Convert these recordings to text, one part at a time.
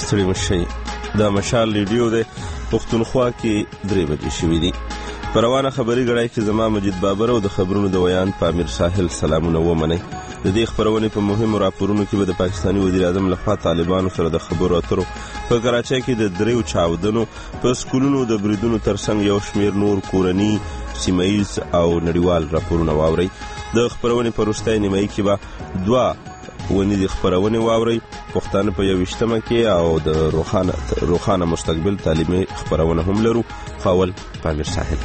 ستړي مشئ. د مشال ریډیو د پښتونخوا کې 3 بجې شوې دي. په روانه خبري غړای کې زما مجید بابر او د خبرونو د ویان په امیر ساحل سلامونه ومنئ. د دې خبرونې په مهمو راپورونو کې به د پاکستاني وزیر اعظم لخوا طالبانو سره د خبرو اترو په کراچۍ کې د 3 چاودنو په سکولونو د بریدونو ترڅنګ یو شمیر نور کورني سیمایز او نړیوال راپورونه واورئ. د خبرونې په وروستۍ نیمایي کې به 2 ونې د خبرونې واورئ. پښتانه په 21مه کې او د روخانه مستقبل تعلیمي خبرونه هم لرو. خاول په امیر ساحل.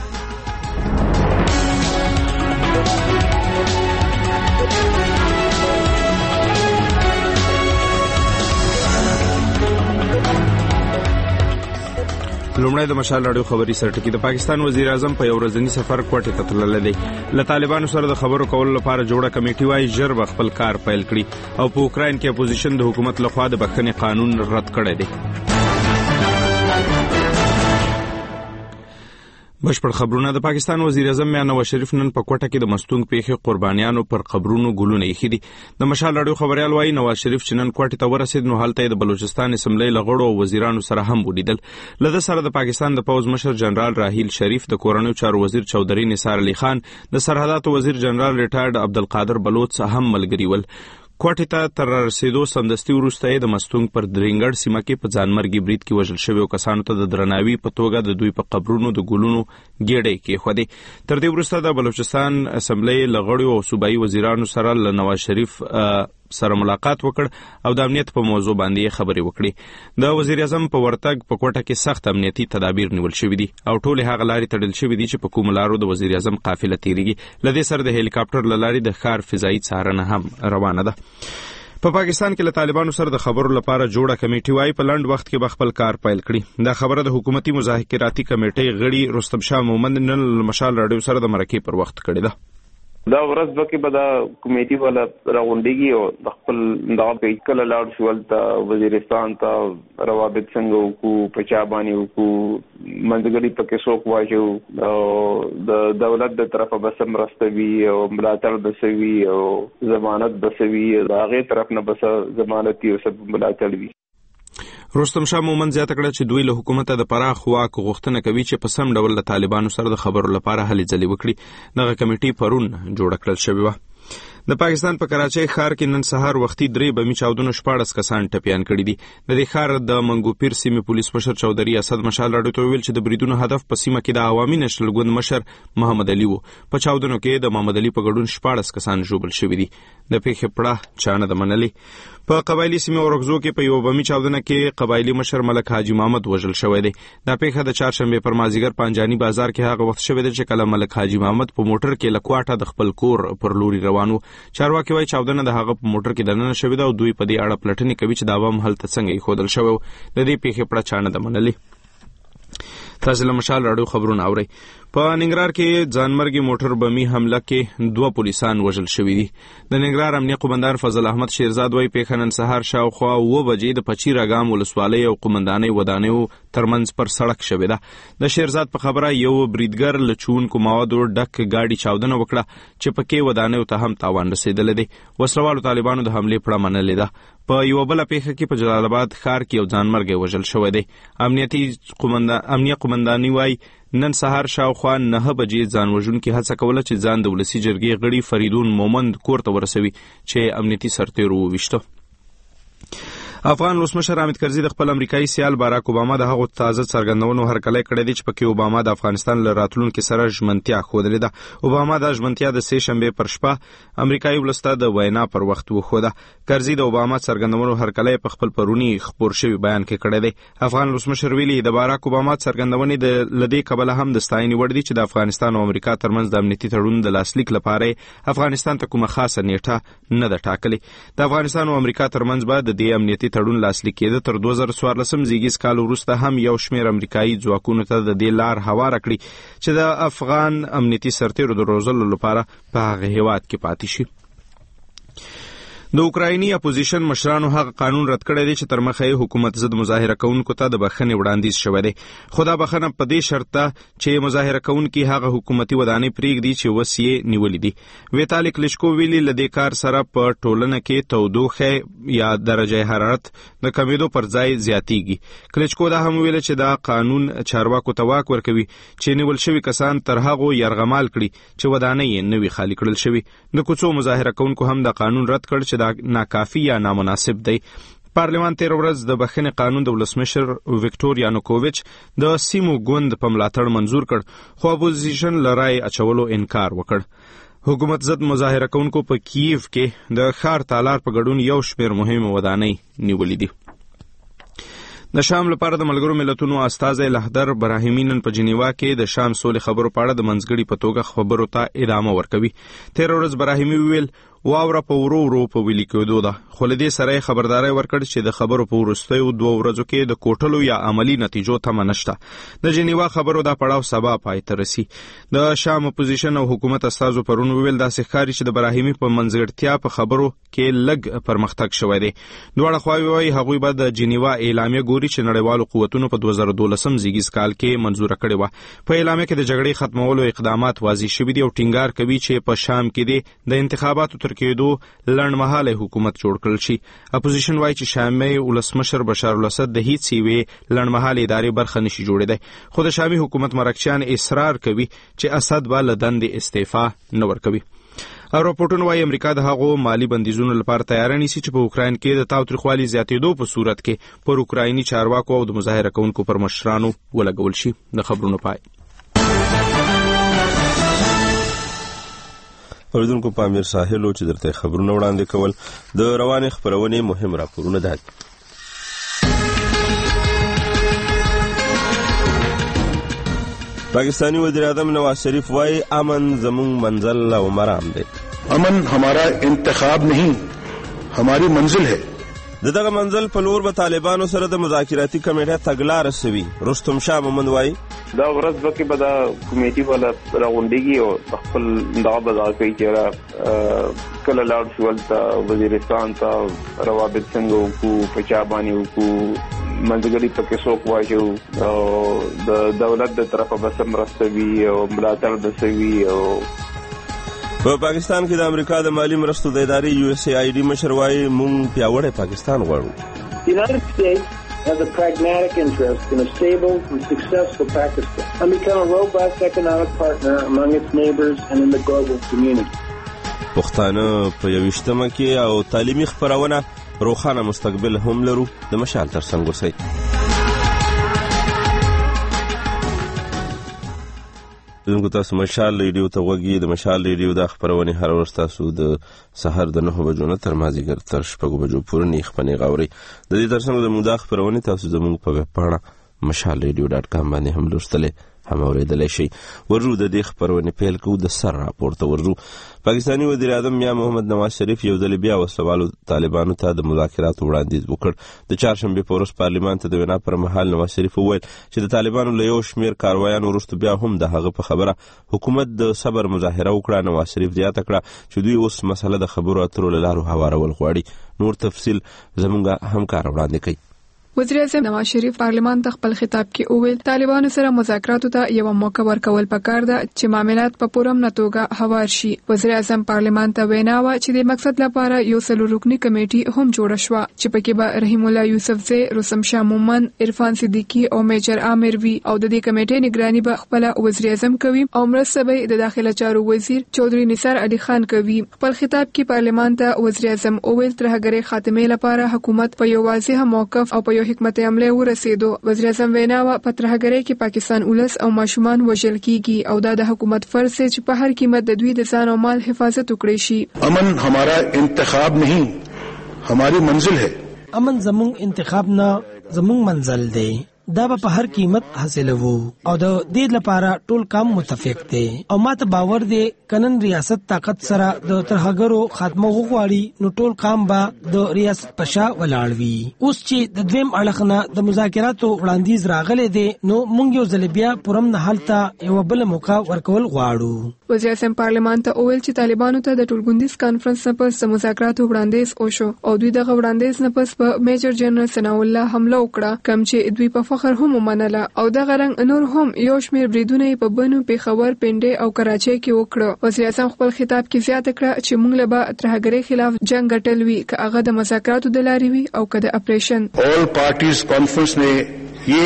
لومړی د مشال راډیو خبري سرټکی. د پاکستان وزیر اعظم په یو ورځنی سفر کوټې ته تللی دی. له طالبانو سره د خبرو کولو لپاره جوړه کمیټي وايي ژر به خپل کار پیل کړي او په اوکراین کې اپوزیشن د حکومت لخوا د بخښنې قانون رد کړی دی. بشپړ خبرونه. د پاکستان وزیر اعظم میاں نواز شریف نن په کوټه کې د مستونګ پیښې قربانیانو پر قبرونو ګلونه ایښي دي. د مشال راډیو خبريال وايي نواز شریف چې نن کوټه ته ورسید نو هلته د بلوچستان اسمبلی لغړو او وزیرانو سره هم ولیدل. لده سره د پاکستان د پوز مشر جنرال راحیل شریف، د کورنیو چارو وزیر چودھری نثار علی خان، د سرحداتو وزیر جنرال ریټایرډ عبدالقادر بلوچ هم ملګري ول. کوټې ته تر رسیدو سمدستي وروسته د مستونګ پر درینګړ سیمه کې په ځانمرګي برید کې وژل شویو کسانو ته د درناوي په توګه د دوی په قبرونو د ګلونو ګېډۍ کېښودې. تر دې وروسته د بلوچستان اسمبلی لغړیو او صوبایي وزیرانو سره له نواز شریف سره ملاقات وکړ او د امنیت په موضوع باندې خبرې وکړي. د وزیر اعظم په ورتګ په کوټه کې سخت امنیتي تدابیر نیول شوي دي او ټولې هغه لارې تړل شوي دي چې په کومو لارو د وزیر اعظم قافله تیریږي. له دې سره د هلیکاپټر له لارې د ښار فضایي څارنه هم روانه ده. په پاکستان کې له طالبانو سره د خبرو لپاره جوړه کمیټي وايي په لنډ وخت کې به خپل کار پیل کړي. دا خبره د حکومتي مذاکراتي کمیټې غړي رستم شاه مومند نن مشال راډیو سره د مرکې پر وخت کړې ده. دا ورځ به کې به دا کمیټي والا راغونډيږي او د خپل دغه په کله لاړ شول ته وزیرستان ته روابط څنګه وکړو، په چا باندې وکړو، منځګړي پکې څوک واچو او د دولت د طرفه بس مرستوي او ملاتړ بسوي او ضمانت بسوي، د هغې طرف نه بس ضمانت او سب ملاتړ وي. رستم شاه مومند زیاته کړه چې دوی له حکومته د پراخ واک غوښتنه کوي چې په سم ډول له طالبانو سره د خبرو لپاره هلې ځلې وکړي. دغه کمیټي پرون جوړه کړل شوې وه. د پاکستان په کراچۍ ښار کې نن سهار وختي 3 بمي چاودنو 14 کسان ټپیان کړي دي. د دې ښار د منګوپیر سیمې پولیس مشر چودھری اسد مشال راډیو ته ویل چې د بریدونو هدف په سیمه کې د عوامي نشل ګوند مشر محمد علي وو. په چاودنو کې د محمد علي په ګډون 14 کسان ژوبل شوي دي. د پیښې پړه چا نه ده منلې. په قبایلی سیمه ورغزو کې په یو بمي چاودنه کې قبایلی مشر ملک حاجی محمد وژل شوی دی. دا پیښه د چهارشنبه پر مازیګر پنجاني بازار کې هغه وخت شوې ده چې کله ملک حاجی محمد په موټر کې له کوټه د خپل کور پر لوري روان و. چارواکي وايي چاودنه د هغه په موټر کې دننه شوې ده او دوی په دې اړه پلټنې کوي چې د عوام هلته څنګه ایښودل شوی و. د دې پیښې پړه چا نه ده منلې. تاسو له مشال راډیو خبرونه اورئ. په ننګرهار کې ځانمرګي موټر بمي حمله کې 2 پولیسان وژل شوي دي. د ننګرهار امنیه قومندان فضل احمد شیرزاد وايي پیښه نن سهار شاوخوا 9 بجې د پچیر اګام ولسوالۍ او قومندانۍ ودانیو ترمنځ پر سړک شوې ده. د شیرزاد په خبره یو بریدګر له چونکو موادو ډک گاډي چاودنه وکړه چې پکې ودانیو ته هم تاوان رسېدلی دی. وسلوالو طالبانو د حملې پړه منلې ده. په یو بله پیښه کې په جلال آباد ښار کې یو ځانمرګی وژل شوی دی. امنیه قومنداني وايي نن سهار شاوخوا 9 بجې ځان وژونکي هڅه کوله چې ځان د ولسي جرګې غړي فریدون مومند کور ته ورسوي چې امنیتي سرتیرو وویشته. افغان ولسمشر حامد کرزي د خپل امریکایي سیال باراک اوباما د هغو تازه څرګندونو هرکلی کړی دی چې پکې اوباما د افغانستان له راتلونکي سره ژمنتیا ښودلې ده. اوباما دا ژمنتیا د 3 شنبې پر شپه امریکایي ولس ته د وینا پر وخت وښوده. کرزي د اوباما څرګندونو هرکلی په خپل پرونی خپور شوي بیان کې کړی دی. افغان ولسمشر ویلي د باراک اوباما څرګندونې د لدې کبله هم د ستاینې وړ دي چې د افغانستان او امریکا ترمنځ د امنیتي تړون د لاسلیک لپاره افغانستان ته کومه خاصه نیټه نه ده ټاکلې. د افغانستان او امریکا ترمنځ به د دې امنیتي تړون لاسلیک کېده. تر 2014 زیږیز کال وروسته هم یو شمېر امریکایي ځواکونو ته د دې لار هواره کړي چې د افغان امنیتي سرتیرو د روزلو لپاره په هغه هیواد کې پاتې شي. د اوکرایني اپوزیشن مشرانو هغه قانون رد کړی دی چې تر مخه یې حکومت ضد مظاهره کوونکو ته د بخښنې وړاندیز شوی دی، خو دا بخښنه په دې شرط ده چې مظاهره کوونکي هغه حکومتي ودانۍ پرېږدي چې وس یې نیولې دي. ویتالي کلیشکو ویلي له دې کار سره په ټولنه کې تودوخه یا درجه حرارت د کمیدو پر ځای زیاتیږي. کلیشکو دا هم ویل چې دا قانون چارواکو ته واک ورکوي چې نیول شوي کسان تر هغو یرغمال کړي چې ودانۍ یې نوي خالي کړل شوي. د کوڅو مظاهره کوونکو هم دا قانون رد کړ چې دا ناکافي یا نامناسب دی. پارلمان تیر ورځ د بخښنې قانون د ولسمشر ویکټور یانوکوویچ د سیمو ګوند په ملاتړ منظور کړ، خو اپوزیشن له رای اچولو انکار وکړ. حکومت ضد مظاهره کوونکو په کیف کې د ښار تالار په ګډون یو شمېر مهمې ودانۍ نیولې دي. د شام لپاره د ملګرو ملتونو استازی لهدر براهیمی نن په جنیوا کې د شام سولې خبرو په اړه د منځګړي په توګه خبرو ته ادامه ورکوي. تیر ورځ براهیمی ویل واوره په ورو ورو په ویلي کېدو ده، خو له دې سره یې خبرداری ورکړ چې د خبرو په وروستیو 2 ورځو کې د کوټلو یا عملی نتیجو تمه نشته. د جنیوا خبرو دا پړاو سبا پای ته رسي. د شام اپوزیشن او حکومت استازو پرون ویل داسې ښکاري چې د براهیمی په منځګړتیا په خبرو کې لږ پرمختګ شوی دی. دواړه خواوې وایي هغوی به د جنیوا اعلامیه ګوري چې نړیوالو قوتونو په 2012 زیږیز کال کې منظوره کړې وه. په اعلامیه کې د جګړې ختمولو اقدامات واضح شوي دي او ټینګار کوي چې په شام کې د انتخاباتو تر کېدو لنډمهاله حکومت جوړ کړل شي. اپوزیشن وایي چې شامي ولسمشر بشار الاسد د هیڅ یوې لنډمهاله ادارې برخه نشي جوړېدی، خو د شامي حکومت مرکچیان اصرار کوي چې اسد به له دندې استعفا نه ورکوي. او راپورټونه وایي امریکا د هغو مالی بندیزونو لپاره تیار نیسي چې په اوکراین کې د تاوتریخوالي زیاتېدو په صورت کې پر اوکرایني چارواکو او د مظاهره کوونکو پر مشرانو ولګول شي. د خبرونو پای. اوریدونکو په امیر ساحل چې درته خبرونه وړاندې کول د روانې خبرونې مهم راپورونه ده. پاکستانی وزیر اعظم نواز شریف وايي امن زمون منزل او مرام دی. امن ہمارا انتخاب نہیں ہماری منزل ہے. دغه منزل په لور به طالبانو سره د مذاکراتي کمیټې تګلارې سوي. رستم شاه محمد وايي دا ورځ به کې به دا کمیټي والا راغونډيږي او خپل دغه به کوي چې کله لاړ شو ولته وزیرستان ته روابط څنګه وکړو، په چا باندې وکړو، منځګړي پکې څوک واچو او د دولت د طرفه به څه مرسته وي او ملاتړ به څه وي. او په پاکستان کې د امریکا د مالی مرستو د ادارې USAID مشر وايي مونږ پیاوړی پاکستان غواړو. has a pragmatic interest in a stable and successful Pakistan and become a robust economic partner among its neighbors and in the global community. پښتانه په 21مه کې او تعلیمي خبرونه روښانه مستقبل هم لرو. د مشال ترڅنګ اوسئ. دغه تاسو مشال ریډیو ته وګورئ. د مشال ریډیو د خبرونه هر ورځ تاسو د سحر د 9 بجو نه تر مازیګر تر 6 بجو پورې نه خبرونه غوړي. د دې ترڅنګ د مودا خبرونه تاسو زموږ په ویب پاڼه mashalradio.com باندې هم لوستلې هم اوریدلای شي. ورجو د دې خبرونه پیل کوو د سر راپورته. ورجو پاکستانی وزیر اعظم میا محمد نواز شریف یو ځل بیا وسوالو طالبانو ته د مذاکراتو وړاندیز وکړ. د چهارشنبه په ورځ پارلمان ته د وینا پر مهال نواز شریف وویل چې د طالبانو له یو شمیر کاروایانو وروسته بیا هم د هغه په خبره حکومت د صبر مظاهره وکړه. نواز شریف زیاته کړه چې دوی اوس مسله د خبرو اترو له لارو هوارول غواړي. نور تفصیل زموږ همکار وړاندې کوي. وزیر اعظم نواز شریف پارلمان ته خپل خطاب کې وویل طالبانو سره مذاکراتو ته یو موقع ورکول پکار ده چې معاملات په پوره توګه هوار شي. وزیر اعظم پارلمان ته وینا و چې د مقصد لپاره یو څلور رکنی کمیټه هم جوړه شوه چې پکې به رحیم الله یوسفزی، رستم شاه مومن، عرفان صدیقی او میجر عامر وی او د دې کمیټې نگرانی به خپل وزیر اعظم کوي او مرسته به د داخله چارو وزیر چودري نثار علي خان کوي. خپل خطاب کې پارلمان ته وزیر اعظم وویل ترهګری خاتمه لپاره حکومت په یو واضح موقف او په حکمت عمله ورسېدو. وزیر اعظم وینا و پترهګری کې پاکستان ولس او ماشومان وژل کیږي او دا د حکومت فرض دی چې په هر قیمت د دوی د ځان او مال حفاظت وکړي شي. امن ہمارا انتخاب نہیں ہماری منزل ہے. امن زمون انتخاب نه زمون منزل دی. دا به په هر قیمت حاصلوو او د دې لپاره ټول کام متفق دي او ماته باور دی کنن ریاست طاقت سره د ترهګرو خاتمه وغواړي نو ټول کام به د ریاست پشا ولاړ وي. اوس چې د دویم اړخ نه د مذاکراتو وړاندیز راغلی دی نو موږ یو ځل بیا پرم نه حالت یو بل موقع ورکول غواړو. وزیر اعظم پارلمان ته وویل چې طالبانو ته د ټولګوندیز کانفرنس نه پس د مذاکراتو وړاندیز وشو او دوی دغه وړاندیز نه پس په میجر جنرال ثناء الله حمله وکړه کوم چې دوی په فخر هم ومنله او دغه رنګ نور هم یو شمېر بریدونه په بنو پیښور پنډې او کراچۍ کې وکړه. وزیر اعظم خپل خطاب کې زیاته کړه چې موږ له ترهګرۍ خلاف جنگ ګټل وی که هغه د مذاکراتو د لارې وي او که د اپریشن. All parties conference ने ये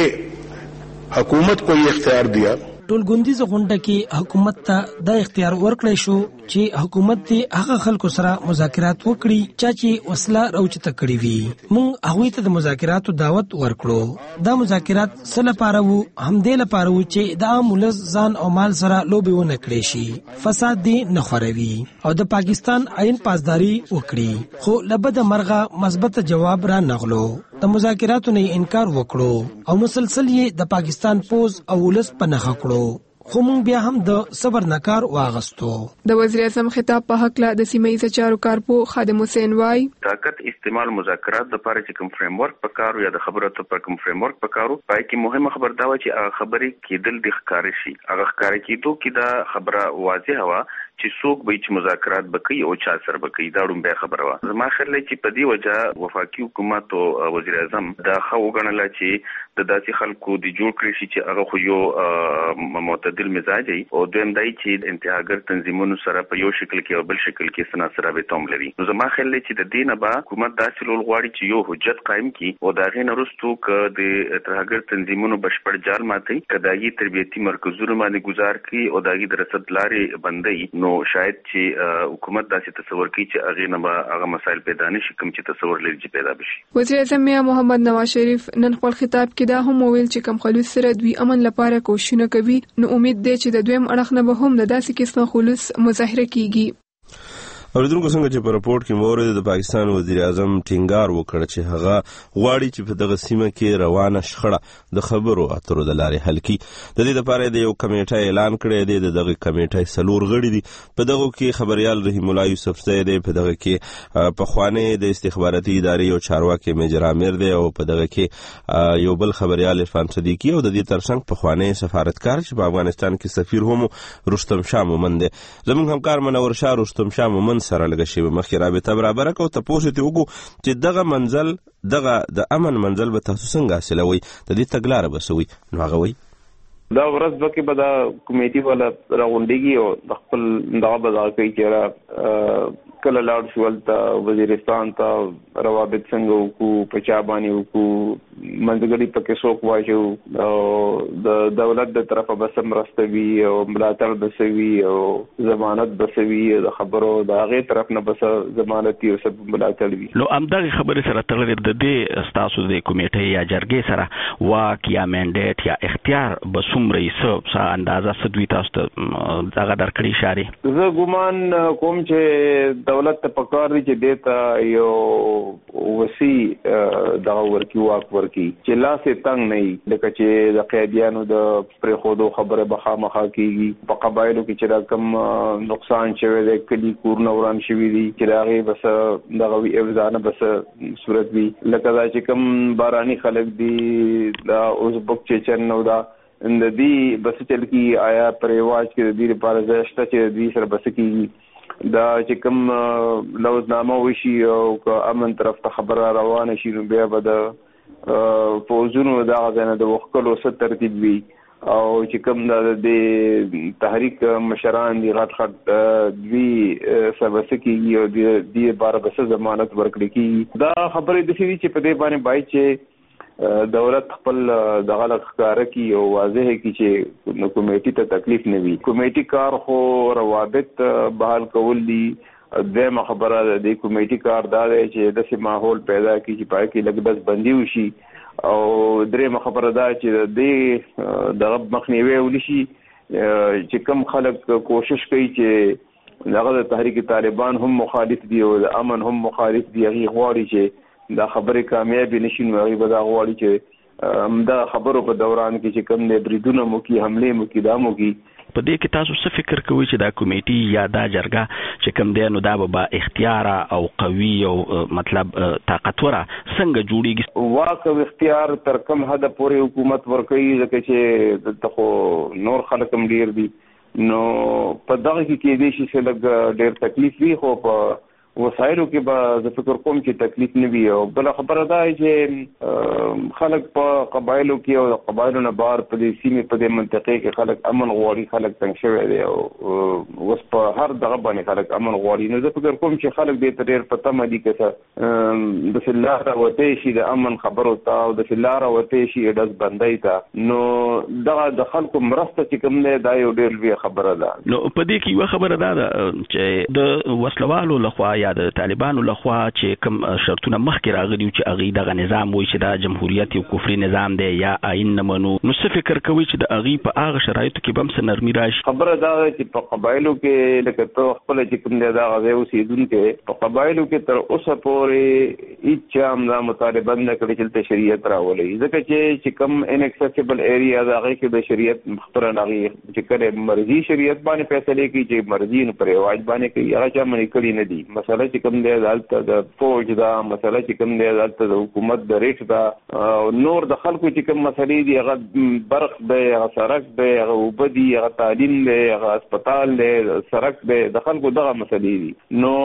हुकूमत को ये इख्तियार दिया ټولګوندیز غونډه کې حکومت ته د اختیار ورکړی شو چې حکومت دې هغه خلکو سره مذاکرات وکړي چې وسله راوچته کړی وي. موږ هغوی ته د مذاکراتو دعوت ورکړو. دا مذاکرات څه لپاره وو؟ همدې لپاره وو چې د عام ولس ځان او مال سره لوبې ونه کړی شي، فساد دې نه خوروي او د پاکستان عین پاسداري وکړي. خو لبد مرغه مثبت جواب را نغلو، د مذاکراتو نه انکار وکړو او مسلسل یې د پاکستان پوز او ولس په نخښه کړو. خو مونږ بیا هم د صبر نکار واغستو. د وزیر اعظم خطاب په حق له د سیمه چارو کارپو خادم حسین وای طاقت استعمال مذاکرات د لپاره چې کوم فریم ورک پکارو یا د خبرو پر کوم فریم ورک پکارو پای کې مهمه خبر دا و چې هغه خبرې کېدل د ښکار شي. هغه ښکار کېدو کې دا خبره واضحه و چې څوک به چې مذاکرات وکړي او چا سره وکړي دا ډوم به خبره و. زما خیال دی چې په دې وجه وفاقي حکومت او وزیر اعظم دا خو وګڼل چې د داسې خلکو د جوړ کړی شي چې هغه خو یو معتدل مزاج وي او دویم دی چې انتهاګر تنظیمونو سره په یو شکل کې او بل شکل کې سنا سره به توم لري. نو زما خیال دی چې د دې نه به حکومت داسې لول غواړي چې یو حجت قائم کړي او دا غي نرستو ک د انتهاګر تنظیمونو بشپړ جال ماتي کداغي تربیتی مرکزونو باندې گزار کړي او داغي د رسد لارې بندي. نو شاید چې حکومت داسې تصور کوي چې هغه نه به هغه مسایل پیدا نشي کوم چې تصور لري چې پیدا بشي. وزیر اعظم محمد نواز شریف نن خپل خطاب کې دا هم ویل چې کوم خلوص سره دوی امن لپاره کوښښونه کوي نو امید دی چې د دویم اړخ نه به هم د داسې قسمه خلوص مظاهره کیږي. اوریدونکو څنګه چې په راپورټ کې مورد د پاکستان وزیر اعظم ټینګار وکړ چې هغه غواړي چې په دغه سیمه کې روانه شخړه د خبرو اترو د لارې حل کړي. د دې لپاره د یو کمیټه اعلان کړی دی. دغه کمیټه 4 غړي دي. په دغه کې خبريال رحیم الله یوسف زئی دی، په دغه کې پخوانی د استخباراتي ادارې او چارواکي میجر عامر دی او په دغه کې یو بل خبريال عرفان صدیقی او د دې ترڅنګ پخوانی سفارتکار چې په افغانستان کې سفیر هم رستم شاه مومن دی. زموږ همکار منور شاه رستم شاه مومن سره لږ شی مخکې رابطه برابر کو ته پوښتې وګو چې دغه منزل دغه د امن منزل به تاسو څنګه حاصلوي، د دې تګلارې بسوي. نو هغه وایي دا ورځ به کې به دا کمیټي والا راغونډيږي او د خپل دغه به دا کوي چې کله لاړ شو ولته وزیرستان ته روابط څنګه وکړو، په چا باندې وکړو، منځګړي پکې څوک واچو او د دولت د طرفه به څه مرسته وي او ملاتړ به څه وي او ضمانت به څه وي، د خبرو د هغې طرف نه به څه ضمانت وي او څه ملاتړ وي. نو همدغې خبرې سره تړلې د دې ستاسو د کمیټې یا جرګې سره واک یا منډیټ یا اختیار به څومره څه اندازه څه دوی تاسو ته دغه درکړي اشارې؟ زه ګومان کوم چې دولت ته پکار دی چې دیتا یو وسیع دغه ورکی واک ورکی چې لاسې تنګ نه وي، لکه چې د قیدیانو د پرېښودو خبره به خامخا کېږي. په قبایلو کې چې دا کوم نقصان شوی دی، کلي کورونه وران شوي دي، چې د هغې بس دغه وي افزانه بس صورت وي. لکه دا چې کوم باراني خلک دي، دا ازبک چیچن او دا د دې بس چل کی آیا پر رواج کې د دې لپاره ځای شته چې د دې سره بس کېږي. دا چې کوم لوزنامه وشي او امن طرف ته خبره روانه شي نو بیا به د فوزونو دغه ځای نه د وښکلو څه ترتیب وي او چې کوم د تحریک مشران دي غټ دوی سره بس کېږي او د دې لپاره بس ضمانت ورکړي کېږي. دا خبرې داسې دي چې په دې باندې باید چې دولت خپل دغه لخکاره کی او واضح کی چې کمیټي ته تکلیف نه وي. کمیټي کار خو روابط بحال کول دي. دغه خبره د کمیټي کار دا دی چې داسې ماحول پیدا کی چې پای کې لګبس بندي وشي او درې خبره دا چې د دغه مخنیوي ولشي چې کم خلک کوشش کوي چې دغه د تحریک طالبان هم مخالف دي او د امن هم مخالف دي، هغه غواړي چې دا خبره کامیابی نشي نو هغه به دا غواړي چې دا خبرو په دوران کې چې کوم د بریدونو مو کې حمله مو کې دامو کې په دې کې تاسو څه فکر کوئ چې دا کمیټي یا دا جرګه چې کوم دی نو دا به اختیار او قوي او مطلب طاقتوره څنګه جوړیږي؟ واک او اختیار تر کوم حد پورې حکومت ورکوي ځکه چې دغه نور خلک هم ډیر دي نو په دغه کې دې شي چې لږ ډیر تکلیف وي خو په وسایلو کې به زه فکر کوم چې تکلیف نه وي او بل خبره دا چې خلک په قبایلو کې او قبایلو نه بار په دې سیمې په دې منطقه کې خلک امن غواړي خلک څنګه شوی دی او وس په هر دغه باندې خلک امن غواړي نو زه فکر کوم چې خلک دې ډېر په تمه دي چې د فلاره وته شي د امن خبرو ته او د فلاره وته شي د بندۍ ته نو دغه د خلکو مرسته چې کوم نه دا یو ډېر لوی خبره ده. نو په دې کې یو خبره ده چې د وسلوالو لخوا د طالبانو لخوا چې کوم شرطونه مخکې راغلي چې هغه دغه نظام وایي چې دا جمهوریت یو کفري نظام دی یا آئین نه منو نو څه فکر کوي چې د هغه په هغه شرایطو کې به هم نرمي راشي؟ خبره دا ده چې په قبایلو کې لکه ته خپل چې کوم دی دا غوې اوسېدونکي په قبایلو کې تر اوسه پورې هیڅ هم دا مطالبه نه کړې چې شریعت راولي ځکه چې کوم انکسیسیبل ایریا دا هغه کې د شریعت مختره نغي چې کله مرضی شریعت باندې فیصله کوي چې مرضی نه پر رواج باندې کوي هغه چا منې کړی نه دي. مسله چې کوم دی دلته د فوج دا مسله چې کوم دی دلته د حکومت د ریټ دا نور د خلکو چې کوم مسلې دي هغه برق دی هغه سړک دی هغه اوبه دي هغه تعلیم دی هغه هسپتال دی سړک دی د خلکو دغه مسلې دي نو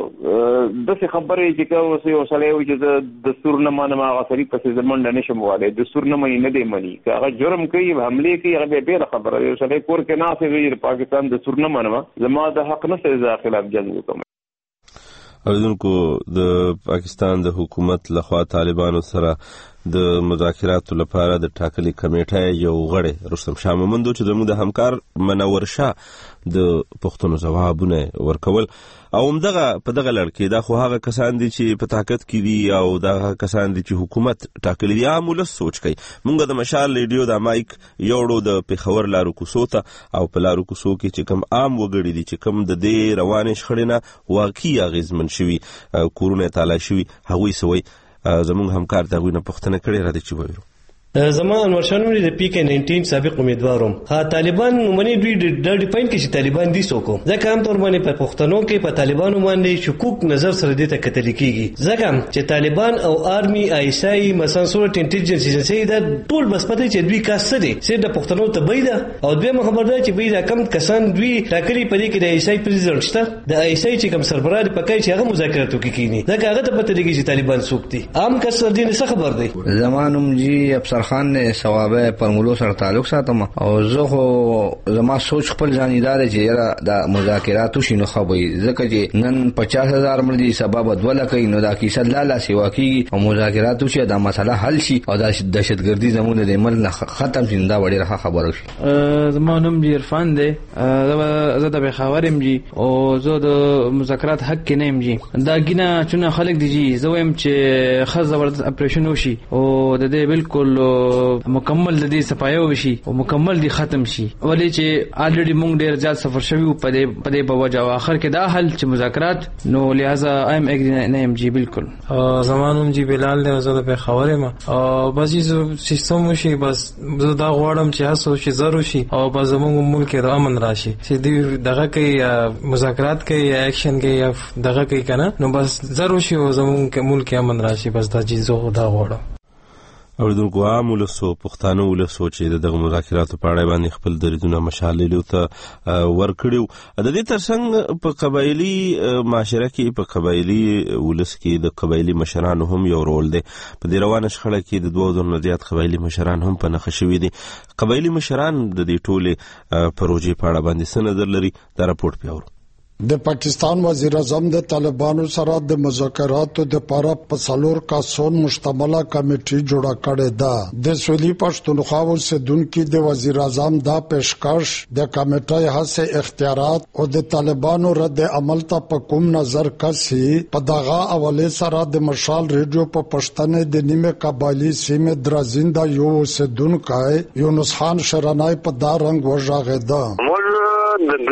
داسې خبرې چې کوي یو سړی وي چې د دستور نه منم هغه سړي پسې زمونډ نشم والی دستور نه مني نه دی مني که هغه جرم کوي حملې کوي هغه بېله خبره یو سړی کور کې ناست وي د پاکستان دستور نه منم زما د حق نه سره خلاف جنګ وکړم. اوریدونکو د پاکستان د حکومت لخوا طالبانو سره د مذاکراتو لپاره د ټاکلي کمیټې یو غړی رستم شاه مومندو چې زموږ د همکار منور شاه د پښتنو ځوابونه ورکول او همدغه په دغه لړ کې دا خو هغه کسان دي چې په طاقت کې دي او دغه کسان دي چې حکومت ټاکلي دي عام ولس سوچ کوي. موږ د مشال ریډیو د مایک یوړو د پېښور لارو کوڅو ته او په لارو کوڅو کې چې کوم عام وګړي دي چې کوم د دې روانې شخړې نه واقعي اغېزمن شوي کورونه تالا شوي هغوی سوی زمونږ همکار د هغوی نه پوښتنه کړې را دي چې وایو زما انور شاه نوري د PK 19 سابق امیدوارم ها طالبان منی دوی د ډیفاین کې چې طالبان دي څوک ځکه هم تور باندې په پښتنو کې په طالبانو باندې شکوک نظر سره دي ته کتل کیږي ځکه چې طالبان او آرمي آیسای مثلا سورت انټيليجنس ایجنسی دا ټول بس پته چې دوی کاسه دي چې د پښتنو ته بيده او دوی خبر ده چې بيده کم کسان دوی ټاکلي پدې کې د آیسای پریزیدنت شته د آیسای چې کم سربراه دی پکای چې هغه مذاکرات وکړي ځکه هغه ته پته لګي چې طالبان څوک دي عام کس دین څه خبر دی. زمانم جی افسر خان نے ثوابه پرمولو سره تعلق ساتم او زه خو زما سوچ خپل ځانیدار چې یاره د مذاکراتو شنو خبري ځکه چې نن 50,000 مړي سبب بدوله کوي نو دا کیسه لاله سیوا کوي او مذاکراتو چې دا مسله حل شي او د دهشتګردي زمونه د عمل نه ختم شي دا وړي راخه خبره شي. زمونم جی عرفان دی زه د بخاورم جی او زه د مذاکرات حق کې نیم جی دا ګینه چونه خلک دی جی زه ويم چې خاص زبردست اپریشن وشي او د دې بالکل مکمل د دې صفایو وشي او مکمل دي ختم شي ولې چې الریډي مونږ ډیر زیات سفر شوی په دې په وجه او اخر کې دا حل چې مذاکرات نو لہذا ایم اګری نه ام جی بالکل زمانوم جی بلال له زړه په خبره ما او بس سیستم شي بس زه دا غواړم چې هڅه شي ضرور شي او بس زموږ ملک د امن راشي چې دې دغه کوي مذاکرات کوي یا اکشن کوي یا دغه کوي کنه نو بس ضرور شي او زموږ ملک امن راشي بس دا چیز زه دا غواړم. اوریدونکو عام ولسو پښتانه ولسو چې دغه مذاکراتو په اړه باندې خپل دریدونه مشاللو ته ورکړیو د دې ترڅنګ په قبایلی معاشره کې په قبایلی ولس کې د قبایلی مشرانو هم یو رول دی په دې روانه شخړه کې د 2000 زیات قبایلی مشران هم په نخښه شوي دي. قبایلی مشران د دې ټولې پروژې په اړه باندې څه نظر لري دا راپورټ پیاوړو. د پاکستان وزیر اعظم د طالبانو سره د مذاکراتو د لپاره په څلور کسان مشتمله کمیټه جوړه کړې ده. د سویلي پښتونخوا اوسیدونکو د وزیر اعظم دا پیشکش د کمیټې هڅه اختیارات او د طالبانو رد عمل ته په کوم نظر کسي په دغه حواله سره د مشال ریډیو په پښتنې د نیمه قبایلی سیمه درزنده یو اوسیدونکو یونس خان شرنای په دا رنګ وژغه ده. د دنیا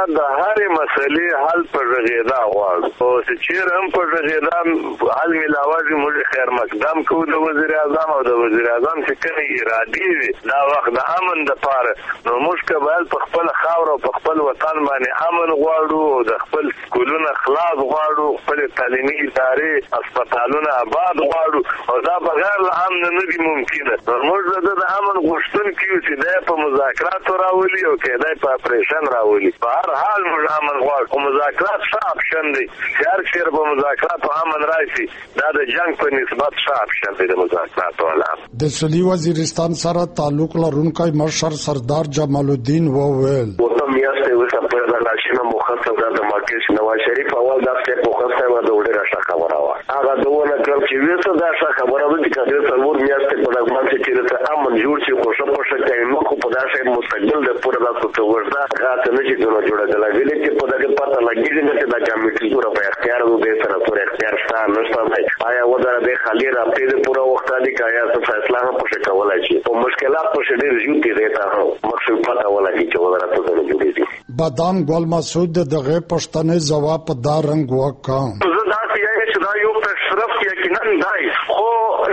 د هرې مسلې حل په غږېدا غواړو او چې چیرې هم په غږېدا حل ملاوازي موږ خیر مقدم کوو د وزیر اعظم او د وزیر اعظم چې کومې ارادې وي دا وخت د امن دپاره نو موږ که باید په خپل خاوره او په خپل وطن باندې امن غواړو او د خپل سکولونه خلاص غواړو خپل تعلیمي ادارې هسپتالونه آباد غواړو او دا بغیر له امن نه دي ممکنه نو موږ د امن غوښتونکي یو چې دی په مذاکراتو راولي او که دی په اپریشن راولي په هر حال موږ امن غواړو خو مذاکرات ښه اپشن دی چې هر چېرې په مذاکراتو امن راشي دا د جنګ په نسبت ښه اپشن دی د مذاکراتو والا د سویلي وزیرستان سره تعلق لرونکی مشر سردار جمال الدین وویل میاشتې وروسته په دغه مخصص د مارکیټ نواز شریف اول دا څه مخصصه و د وړه راشه خبره و هغه دونه کړ چې وېسه دا څه خبره و چې کله څلور میاشتې په دغه باندې چې امن جوړ شي خو څه په شکل نو خو په داسې مستقل د پوره تاسو ته ورته راته نشي جوړه لګیلې چې په دغه پته لګیږي چې دا کمیټي پوره په اختیار و به سره پوره اختیار شته نشته آیا ودره د خالي راپې د پوره وخت دی کایا څه فیصله هم په شکل ولای شي او مشکلات په شډیر ژوندې دی ته مخسوب پته ولای چې ودره ته جوړېږي بادام ګل مسعود دغه پښتنې جواب په دا رنگ وکم زه دا چې دا یو تشرف یقینا دی خو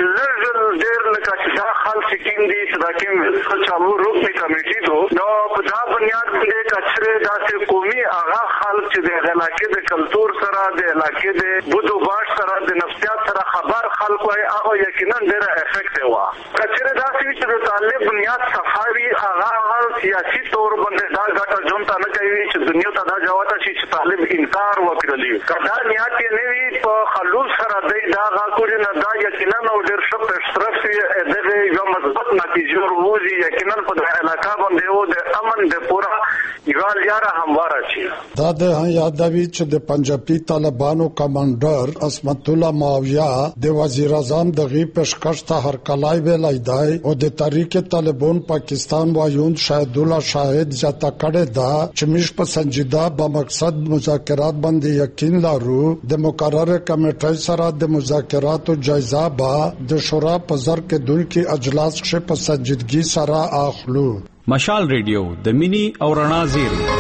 لږ ډېر لکه چې دا خلک کوم دي چې دا کوم چالو روکي کمیټي دو نو په دا بنیاد باندې کچره داسې قومي هغه خلک چې د علاقې د کلچر سره د علاقې د بودو باش سره د نفسیات سره خبر خلک وای هغه یقینا ډېر افیکټیو وا کچره داسې چې د طالب بنیاد صفاوي هغه سیاسي تور باندې دا ګټه جونته نه کوي چې دنیا ته دا جواب شي چې طالب انکار وکړي کدا نیت یې نه وي په خلوص سره دا غاکوري نه دا یقینا نو ډېر ښه پښترف دغه یو مثبت نتیجه وروزي یقینا په دغه علاقه باندې او د امن د پورا یوال یاره همواره شي دا د یادوي چې د پنجابي طالبانو کمانډر اسمت الله ماویا د وزیر اعظم دغه پیشکش ته هرکلای ویلای دی او د تحریک طالبان پاکستان وایوند شاهد الله شاهد جاته کړه دا چې مش په سنجیده په مقصد مذاکرات باندې یقین لرو د مقرره کمیټې سره د مذاکراتو جایزه با د شورا په زر کې دوی کې اجلاس کې په سنجیدګي سره اخلو مشال ریډیو د مینی او رڼا زیری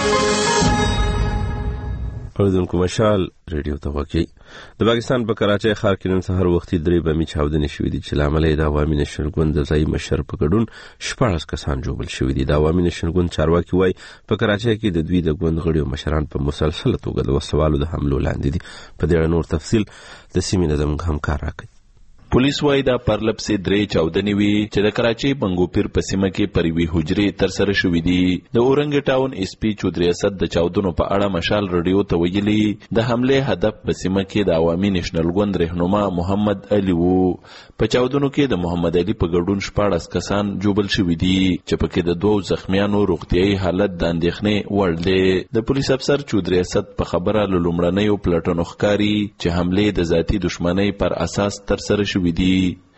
اوریدونکو مشال ریډیو ته وکی د پاکستان په کراچۍ ښار کې نن سهار وختي درې بمي چاودنې شوې دي چې لامل یې د عوامي نېشنل ګوند د ځایي مشر په ګډون 14 کسان جوړل شوي دي. د عوامي نېشنل ګوند چارواکي وایي په کراچۍ کې د دوی د ګوند غړي او مشران په مسلسله توګه د وسوالو د حملو لاندې دي. په دې اړه نور تفصیل د سیمې نه زموږ همکار راکړي. پولیس وايي دا پرلپ سي درې چاودنې وي چې د کراچۍ بنګوپیر په سیمه کې پریوي حجرې تر سره شوې دي. د اورنګ ټاون اس پی چودري اسد د چاودنو په اړه مشال رادیو ته ویلي د حمله هدف په سیمه کې د عوامي نېشنل ګوند رهنما محمد علي وو. په چاودنو کې د محمد علي په ګډون 14 کسان جوړل شوي دي چې پکې د دوه زخمیانو روغتيایي حالت د اندېښنې وړ دی. د پولیس افسر چودري اسد په خبره لومړنیو پلټنو ښکاري چې حمله د ذاتی دښمنۍ پر اساس تر سره شوې دي.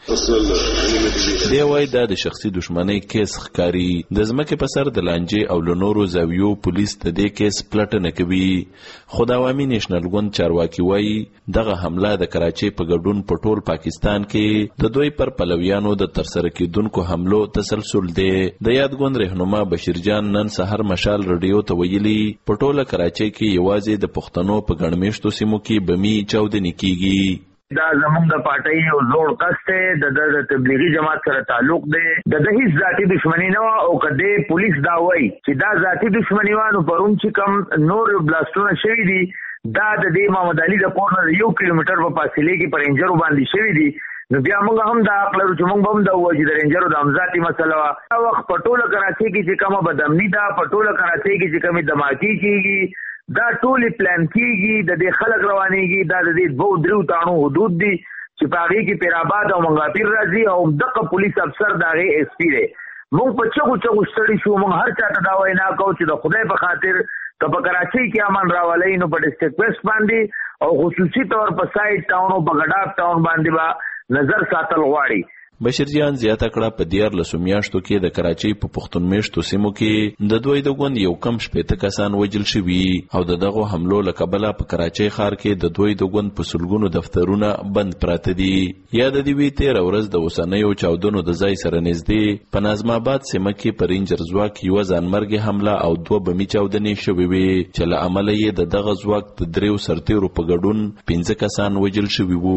دی وای دا د شخصي دښمنۍ کیس ښکاري. د ځمکې په سر د لانجې او له نورو زاویو پولیس د دې کیس پلټنه کوي. خو د عوامي نېشنل ګوند چارواکي وایي دغه حمله د کراچۍ په ګډون په ټول پاکستان کې د دوی پر پلویانو د ترسره کېدونکو حملو تسلسل دی. د یاد ګوند رهنما بشیر جان نن سحر مشال رادیو ته ویلي په ټوله کراچۍ کې یوازې د پښتنو په ګڼمېشتو سیمو کې بمي چاودنې کیږي. دا زمونږ د پارټۍ یو زوړ کس دی د تبلیغي جماعت سره تعلق دی د هیڅ ذاتي دښمني نه او کده پولیس دا وایي چې دا ذاتي دښمني وانه پروم چې کم نور بلاستونه شوي دي دا د دې محمد علي د کور نه 1 کیلومتر په فاصله کې پر رینجرو باندې شوي دي. نو بیا موږ هم دا خپل چې موږ هم دا وایو چې د رینجرو د امزاتي مسله وا وخت په ټوله کراچۍ کې چې کومه بدامني ده په ټوله کراچۍ کې چې کومه دماکي کیږي دا ټول پلان کیږي د دې خلک روانيږي دا د دې 2-3 تاڼو حدود دي چې پاغي کې پیراباد او منګاپیر راځي او دغه پولیس افسر دغه اس پی دی. موږ په چغو ستړي شو. موږ هر چاته دا وینا کوو چې د خدای په خاطر په کراچۍ کې امن راولای نو په ډیسټریکټ ویسټ باندې او خصوصي تور په سایډ ټاون او په ګډاب ټاون باندې با نظر ساتل غواړي. بشیرجان زیاته کړه په 14 میاشتو کې د کراچۍ په پښتون میشتو سیمو کې د دوی د ګوند یو کم 80 کسان وژل شوي او دغه حملو له کبله په کراچۍ ښار کې د دوی د ګوند په سلګونو دفترونه بند پراته دي. یا د دې 13 ورځ د اوسنیو چاودنو د ځای سره نږدې په نظم آباد سیمه کې په رینجر ځواک یو ځانمرګي حمله او 2 بمي چاودنې شوې وي چې له امله یې د دغه ځواک د 3 سرتیرو په ګډون 15 کسان وژل شوي وو.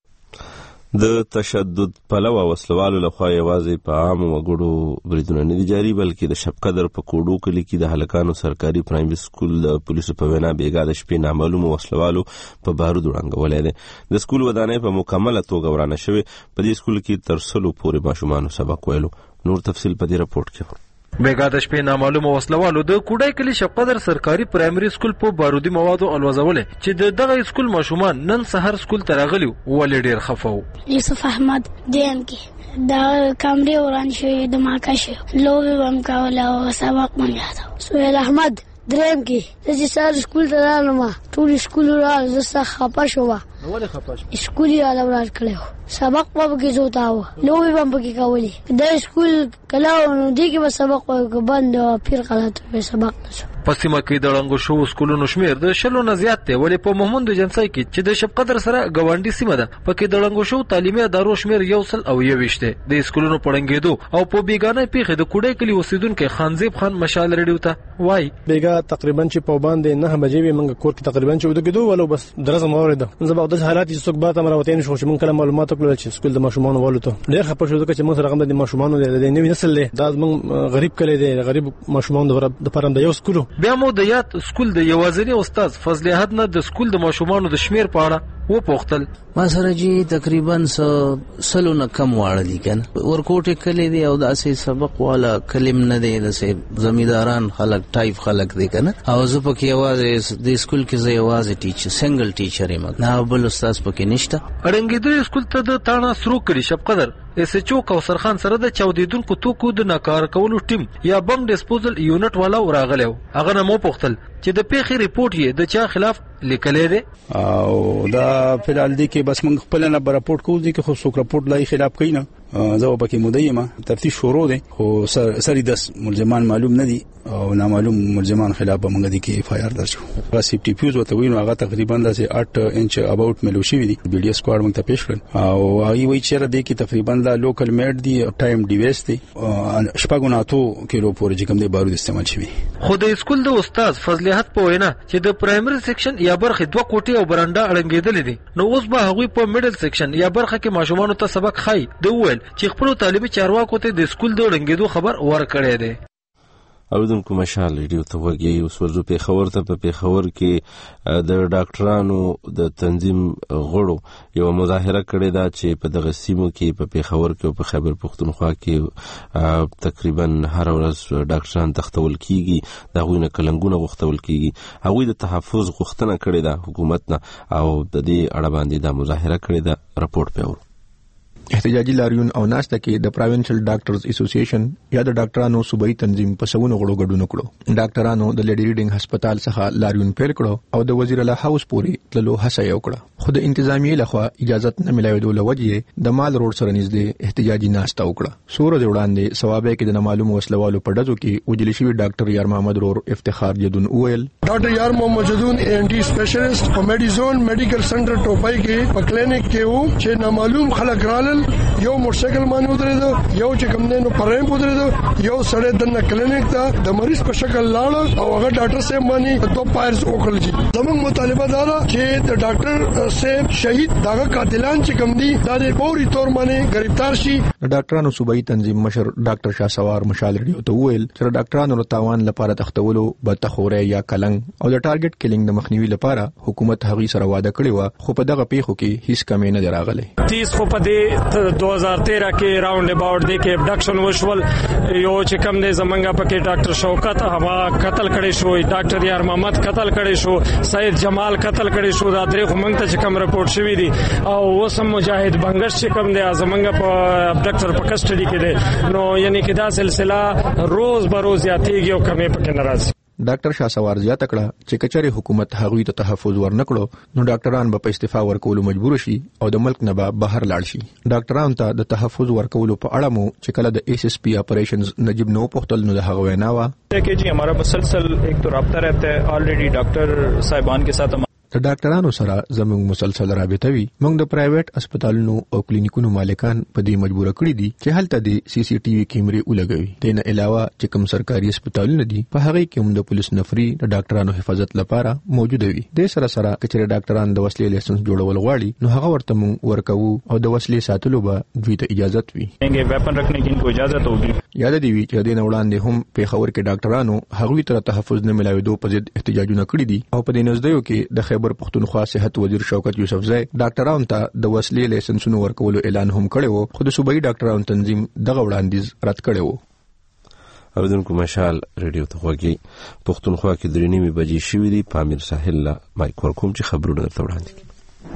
د تشدد پلوه وسلوالو لخوا یوازې په عامو وګړو بریدونه نه دي جاري بلکې د شبقدر په کوډو کلي کې د هلکانو سرکاري پرایمري سکول د پولیسو په وینا بیګا د شپې نامعلومو وسلوالو په بارودو ړنګولی دی. د سکول ودانۍ په مکمله توګه ورانه شوې. په دې سکول کې تر 100 پورې ماشومانو سبق ویلو. نور تفصیل په دې رپورټ کې. بیګا د شپې نامعلومه وسلوالو د کوډای کلی شبقدر سرکاري پرایمري سکول په بارودي موادو الوزولې چې دغه سکول ماشومان نن سحر سکول ته راغلي ولې ډیر خفه وو. یوسف احمد دیم کې دا کمرې وران شوې د ماکاشه لوبي هم کوله او سبق مونږ یادو. سهیل احمد دریم کې چې سحر سکول ته رالم ټول سکول راځه زه خفه شوم. ولې خفه شو؟ سکول یې الورات کړو سبق په کې زوتاو لوبي هم پکې کولې د سکول کلاو نو دې کې به سبق بند پیر غلط په سبق نشو. په سیمه کې د ړنګو شو سکولونو شمیر د 100 نه زیات دی ولې په محمود جنسای کې چې د شبقدر سره ګوانډي سیمه ده پکې د ړنګو شو تعلیمي ادارو شمیر 121 دی. د سکولونو پړنګېدو او په بیگانه پیخه د کوډای کلی اوسیدونکو خانزیب خان مشال ریډیو ته وای بیګا تقریبا چې په باندې 9 بجې موږ کور کې تقریبا چې ودګدو ولو بس درځه مورده زه په دغه حالات چې څوک باته مراوتین شو چې موږ کله معلومات کړل چې سکول د ماشومان والو ته ډېر خپه شو چې موږ رقم د ماشومان د نوې نسل له دا موږ غریب کله دی غریب ماشومان د پرم د یو سکول بیا مو د یاد سکول د یوازینی استاد فضل احد نه د سکول د ماشومان د شمیر په اړه و پوښتل. ما سره جی تقریبا 100 نه کم واړه کنه ورکوټه کلی دی او داسې سبق والا کلم نه دی د زمیداران خلک ټایپ خلک دی کنه او زه پکې आवाज د سکول کې زه आवाज ټیچر سنگل ټیچر یم نه بل استاد پکې نشته. اړنګېدو سکول ته د تانا سرو کړي شبقدر اس ایچ او کوثر خان سره د چاودیدونکو توکو د ناکار کولو ټیم یا بم ډیسپوزل یونټ والا وراغلو. هغه نه مو پوښتل چې د پیخي ریپورت یې د چا خلاف لیکلې ده او دا فلال دي کې بس موږ خپل نه راپورټ کوو دي کې خو څوک راپورټ لای خلاف کوي نه زه پکې مدعیمه تفتیش شروع دي خو سری 10 ملزمان معلوم نه دي او نامعلوم ملزمان خلاف موږ دي کې اف آی آر درج کړو. سیفټي فیوز وته وینو هغه تقریبا د 8 انچ اباوت ملوشي دي بي ډي سکواډ موږ ته پیښ کړ او هغه وی چې را دي کې تقریبا د لوکل میډ دي ټایم ډیوایس دي شپږوناتو کیلو پورې چې کوم دي بارود استعمال شوی. خو د سکول د استاد فضل احد په وینا چې د پرایمري سیکشن یا برخه 2 کوټي او برنده اړنګېدل دي نو اوس به هغه په میډل سیکشن یا برخه کې ماشومان ته سبق خای دی ویل چې خپل طالبي چارواکو ته د سکول د اړنګېدو خبر ورکړی دی. اوریدونکو مشال ریډیو ته وګورئ اوس ورځو پیښور ته په پیښور کې د ډاکټرانو د تنظیم غړو یو مظاهره کړې ده چې په دغه سیمو کې په پیښور کې او په خیبر پختونخوا کې تقریبا هر ورځ ډاکټران تختول کیږي دغه نه کلنګونه غوښتل کیږي. هغه د تحفظ غوښتنه کړې ده حکومت نه او د دې اړه باندې د مظاهره کړې ده. رپورټ پیور احتجاجي لاریون او ناشته کې د پروینشل ډاکټرز اسوسییشن یا د ډاکټرانو صوبایي تنظیم په سونو غړو ګډون کړو. ډاکټرانو د لیډي ریډینګ هسپتال څخه لاریون پیل کړو او د وزیر اعلی هاوس پورې تللو هڅه یې وکړه خو د انتظامیې لخوا اجازه نه ملایدو لوجې د مال روډ سره نږدې احتجاجي ناشته وکړه. سور د وړاندې ثوابه کې د نامعلوم وسلوالو په ډزو کې وجل شوی ډاکټر یار محمد رور افتخار جدون اویل ډاکټر یار محمد جدون ای ان ټي سپیشلیست په میډیزون میډیکل سنټر ټوپای کې په کلینیک کې وو چې نامعلوم خلک رالل یو موټرسایکل باندې ودرېدو یو چې کوم نه پرېم ودرېدو یو سړی د کلینیک ته د مریض په شکل لاړ او هغه ډاکټر صاحب باندې 2 فایرز وکړل. زموږ مطالبه دا ده چې د ډاکټر صاحب شهید دغه قاتلان چې کوم دي دا د فوري تور باندې گرفتار شي. ډاکټرانو صوبایي تنظیم مشر ډاکټر شاه سوار مشال ریډیو ته ویل چې ډاکټرانو له تاوان لپاره تختولو بدتخوري یا کلنګ او د ټارګټ کیلینګ د مخنیوي لپاره حکومت هغه سره وعده کړی و خو په دغه پیښو کې هیڅ کمی نه دراغله. 30 خو په دې 2013 کې راوند اباوت دی کې ابډکشن وشول یو چې کم دی زمنګا پکې ډاکټر شوکت هوا قتل کړي شو ډاکټر یار محمد قتل کړي شو سید جمال قتل کړي شو دا درې خو موږ ته چې کم رپورټ شوی دی او وسم مجاهد بنگش چې کم دی زمنګا په ډاکټر په کسټډي کې دی نو یعنی کې دا سلسله روز به روز یاتېږي او کمې پکې ناراض. ډاکټر شاسوار زیاته کړه چې کچره حکومت هغوی ته تحفظ ورنکړو نو ډاکټران به په استعفا ورکولو مجبور شي او د ملک نه به بهر لاړ شي. ډاکټرانو ته د تحفظ ورکولو په اړه مو چې کله د ایس ایس پی اپریشنز نجیب نو پختل نو د هغه وینا وا कि जी हमारा मुसलसल एक तो रابطہ रहता है ऑलरेडी डॉक्टर साहिबान के साथ. د ډاکټرانو سره زموږ مسلسل رابطه وي. موږ د پرایویټ هسپتالونو او کلینیکونو مالکان په دې مجبور کړی دي چې هلته د سی سی ټي وي کیمرې ولګوي. دنه علاوه چې کوم سرکاري هسپتالونه دي په هغه کې هم د پولیس نفري د ډاکټرانو حفاظت لپاره موجود وي. د سره کچره ډاکټران د وسلې لایسنس جوړول غواړي نو هغه ورته موږ ورکوو او د وسلې ساتلو به دوی ته اجازه وي. ویپن رکھنے کی انکو اجازت ہوگی. یاد دی وی چې د وړاندې هم پیښور کې ډاکټرانو هغوی ته تحفظ نه ملاوي په ضد احتجاجونه کړی دي او په دې نزدیو کې د خیبر پختونخوا صحت وزیر شوکت یوسفزئی ډاکټرانو ته د وسلې لایسنسونو ورکولو اعلان هم کړی وو خو د صوبایي ډاکټرانو تنظیم دغه وړاندیز رد کړی وو. اوریدونکو مشال ریډیو ته غوږی پختونخوا کې 3:30 بجې شوې دي. پامیر ساحل لا مایک ورکوم چې خبرونه درته وړاندې کړي.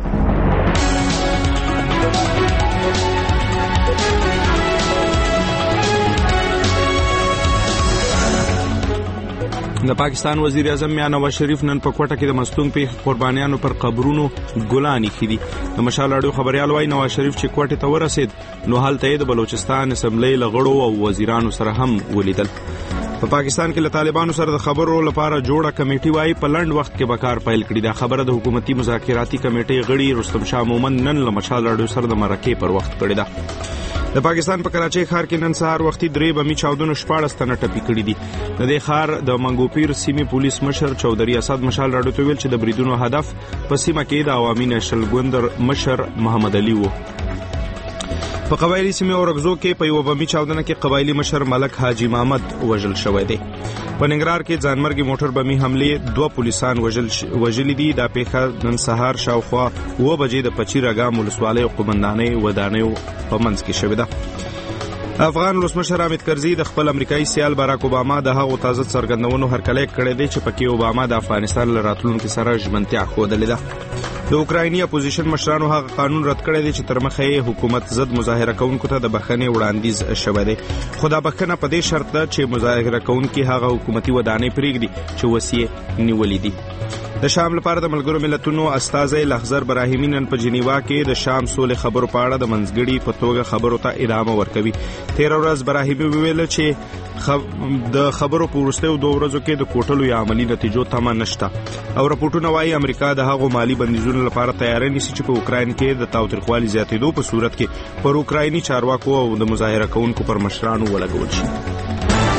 د پاکستان وزیر اعظم میاں نواز شریف نن په کوټه کې د مستونګ په قربانیانو پر قبرونو ګلان ایښي دي. د مشال اډیو خبريال وايي نواز شریف چې کوټه ته ورسید نو هلته د بلوچستان اسمبلی لغړو او وزیرانو سره هم ولیدل. په پاکستان کې له طالبانو سره د خبرو لپاره جوړه کمیټي وايي په لند وخت کې به کار پیل کړي. دا خبره د حکومتي مذاکراتي کمیټې غړي رستم شاه مومن نن له مشال اډیو سره د مرکې پر وخت کړی ده. د پاکستان په کراچۍ ښار کې نن سهار وختي 3 بمي چاودنو 14 تنه ټپي کړي دي. د دې ښار د منګوپیر سیمې پولیس مشر چودري اسد مشال راډیو ته ویل چې د بریدونو هدف په سیمه کې د عوامي نشل ګوندر مشر محمد علي وو. په قبایلی سیمه اورګزو کې په یو بمي چاودنه کې قبایلی مشر ملک حاجی محمد وژل شوی دی. په ننګرهار کې ځانمرګي موټر بمي حمله 2 پولیسان وژل دي. دا پیښه نن سهار شاوخوا 2 بجې د پچیرګام ولسوالۍ قومندانۍ ودانیو په منځ کې شوې ده. افغان ولسمشر حامد کرزي د خپل امریکایي سیال باراک اوباما د هغو تازه څرګندونو هرکلی کړی دی چې پکې اوباما د افغانستان له راتلونکو سره ژمنتیا ښودلې ده. د اوکرایني اپوزیشن مشرانو هغه قانون رد کړی دی چې تر مخه یې حکومت ضد مظاهره کوونکو ته د بخښنې وړاندیز شوی دی. خو دا بخښنه په دې شرط ده چې مظاهره کوونکي هغه حکومتي ودانۍ پرېږدي چې وسیې نیولې دي. د شام لپاره د ملګرو ملتونو استازی لخزر براهیمي نن په جنیوا کې د شام سولې خبرو په اړه د منځګړي په توګه خبرو ته ادامه ورکوي. 13 ورځ براهیمي ویل چې د خبرو په وروستیو 2 ورځو کې د کوټلو یا عملی نتیجو تمه نشته او راپورټونه وايي امریکا د هغو مالی بندیزونو لپاره تیاری نیسي چې په اوکراین کې د تاوتریخوالي زیاتېدو په صورت کې پر اوکرایني چارواکو او د مظاهره کوونکو پر مشرانو ولګول شي.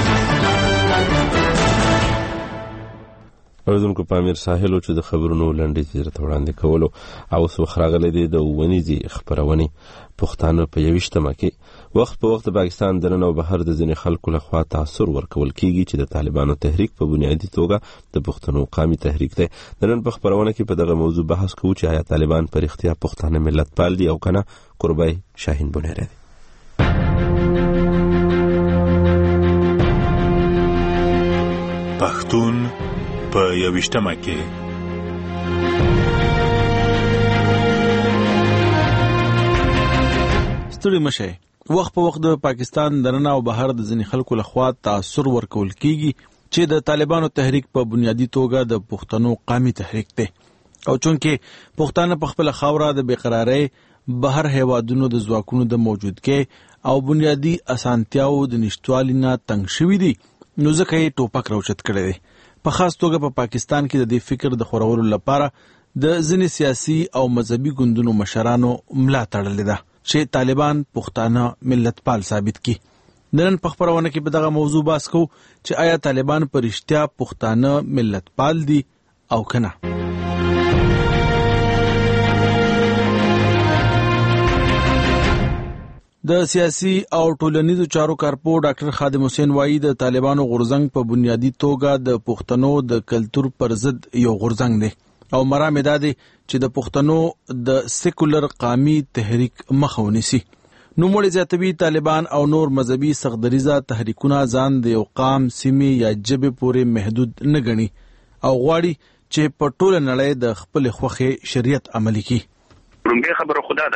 اوریدونکو پامیر ساحل چې د خبرونو لنډیز درته وړاندې کولو او اوس وخت راغلی دی د ونیزې خپرونې پښتانه په 21مه کې وخت په وخت پاکستان دننه او بهر د ځینې خلکو لخوا تاثر ورکول کیږي چې د طالبانو تحریک په بنیادی توګه د پښتنو قومي تحریک دی. نن په خپرونه کې په دغه موضوع بحث کوو چې آیا طالبان پر اختیار پښتانه ملت پال دي او کنه. قربای شاهین بنیری دی. پښتون په 21مه کې ستړي مشه وخت په وخت د پاکستان دننه او بهر د ځینې خلکو لخوا تاثر ورکول کیږي چې د طالبانو تحریک په بنیادی توګه د پښتنو قومي تحریک دی او چونکه پښتانه په خپل خاوره د بیقراری بهر هیوادونو د ځواکونو د موجودګۍ او بنیادی اسانتیاو د نشټوالي نه تنګ شوي دي نو ځکه یې ټوپک راوچت کړی دی. په خاص توګه په پاکستان کې د دې فکر د خورولو لپاره د ځینې سیاسي او مذهبي ګوندونو مشرانو ملا تړلې ده چې طالبان پښتانه ملت پال ثابت کړي. نن په خبرونه کې په دغه موضوع بحث کوو چې آیا طالبان پر رښتیا پښتانه ملت پال دي او کنه. د سیاسي او ټولنیزو چارو کارپو ډاکټر خادم حسین وايي د طالبانو غورځنګ په بنیادی توګه د پښتنو د کلچر پر ضد یو غورځنګ دی او مرام دا دی چې د پښتنو د سیکولر قومي تحریک مخه ونیسي. نو مړي زیاتوي طالبان او نور مذهبي سخدریزه تحریکونه ځان د یو قام سیمې یا جبه پورې محدود نه ګڼي او غواړي چې په ټوله نړۍ د خپل خوخه شریعت عملي کړي. رومبه خبره خدا ده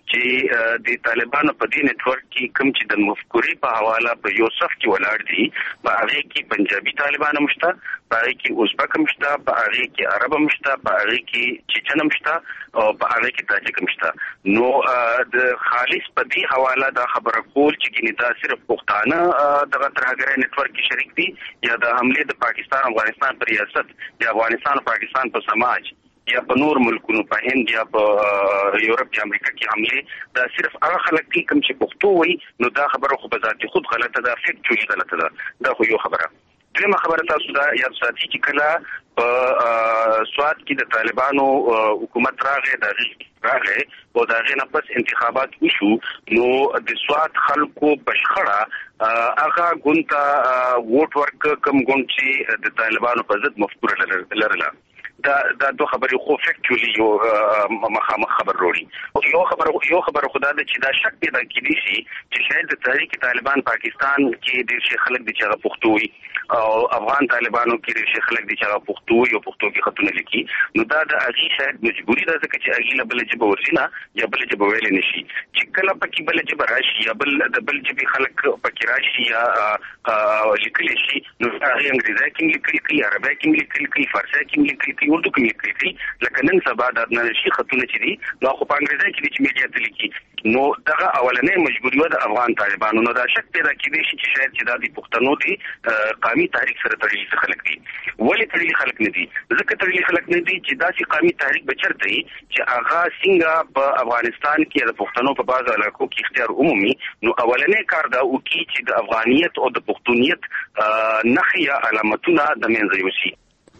چې د طالبانو په دې نتورک کې کوم چې د مفکوري په حواله په یو صف کې ولاړ دي، په هغه کې پنجابي طالبان مشته، په هغه کې ازبک مشته، په هغه کې عرب مشته، په هغه کې چچن مشته او په هغه کې تاجک مشته. نو د خالص په دې حواله دا خبره کول چې ګینه دا صرف پښتانه دغه ترهګرۍ نتورک کې شریک دي یا د حمله د پاکستان افغانستان پر ریاست یا افغانستان او پاکستان په سماج یا په نور ملکونو په هند یا په یورپ یا امریکا کې حمله دا صرف هغه خلک دي کوم چې پښتو وایي. نو دا خبره خو په ذاتي خود غلطه ده، فیکچولی غلطه ده. دا خو یو خبره. دویمه خبره تاسو دا یاد ساتئ چې کله په سواد کې د طالبانو حکومت راغی او دا غي نه پس انتخابات وشو، نو د سواد خلکو بشخړه هغه ګونتا ووټ ورک کوم ګوند چې د طالبانو په ضد مفکوره لرله. دا دوه خبرې خو فیکچولی یو مخامخ خبر وروړي. یو خبر خدا د چې دا شک پیدا کیدی شي چې شاید د تحریک طالبان پاکستان کې ډېر شي خلک د چغه پښتو وي او افغان طالبانو کې ډېر شي خلک د چغه پښتو وي او پښتو کې خطونه لیکي. نو دا د اغي شاید مجبوری ده ځکه چې اغي له بل جبه ورسینه یا بل جبه ویل نشي چې کله پکې بل جبه راشي یا بل د بل جبه خلک پکې راشي یا لیکل شي. نو هغه انګریزي کې لیکل کوي، عربي کې لیکل کوي، فارسي کې لیکل کوي، اردو کې لیکل کوي. لکه نن سبا د نشي خطونه چې دي نو خو په انګریزي کې چې میډیا ته لیکي. نو دغه اولنې مجبوری و د افغان طالبانو. نو دا شک پیدا کیدی شي چې شاید چې دا د پښتنو دي قومي تحریک سره تړلي خلک دي. ولې تړلي خلک نه دي؟ ځکه تړلي خلک نه دي چې دا چې قومي تحریک بچرته وي چې هغه څنګه په افغانستان کې د پښتنو په بعض علاقو کې اختیار عمومي. نو اولنې کار دا وکړي چې د افغانیت او د پښتونیت نښې یا علامتونه د منځه یوسي.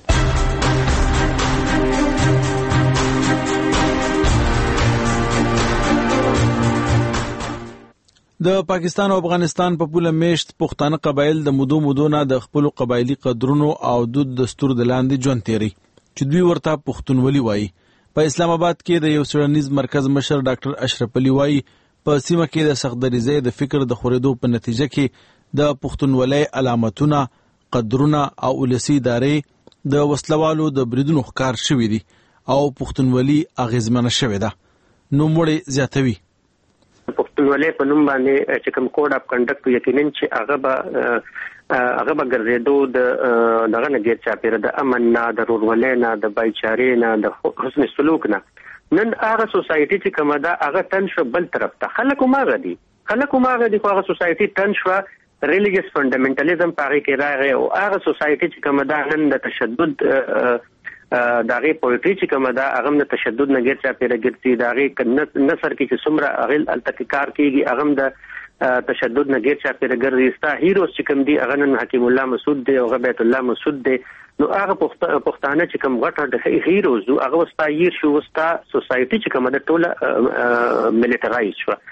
د پاکستان او افغانستان په پوله میشت پښتانه قبایل د مودو نه د خپل قبایلی قدرونو او د دستور د لاندې ژوند تیری چې دوی ورته پښتونولي وایي. په اسلام آباد کې د یو څېړنیز مرکز مشر ډاکټر اشرف علي وایي په سیمه کې د سختدریزۍ د فکر د خورېدو په نتیجه کې د پښتونولۍ علامتونه، قدرونه او ولسی ادارې د وسلوالو د بریدونو ښکار شوي دي او پښتونولي اغیزمنه شوې ده. نوموړی زیاتوي پښتونولۍ په نوم باندې چې کوم کوډ اف کنډکټ یقینا چې هغه به ګرځېدو دغه نه غیر چاپیره د امن نه، د رورولۍ نه، د بایچارې نه، د حسن سلوک نه. نن هغه سوسایټي چې کومه ده هغه تن شو بل طرف ته. خلک ماغه دي خو هغه سوسایټي تن شو ریلیجیس فنډامنټالیزم پاره کې راغی او هغه سوسایټي چې کومه ده نن د تشدد داغه پویټری چې کومه ده هغه د تشدد نه غیر چاپیره ګرځي. داغه نثر کې چې څومره اغل التکار کیږي هغه د تشدد نه غیر چاپیره ګرځي. ستا هیروز چې کوم دي هغه نن حکیم الله مسعود دی او بیت الله مسعود دی. نو هغه پښتانه چې کوم غټه د هیروز هغه وستا یې شو وستا سوسایټي چې کومه ده ټوله ملټرایز شو.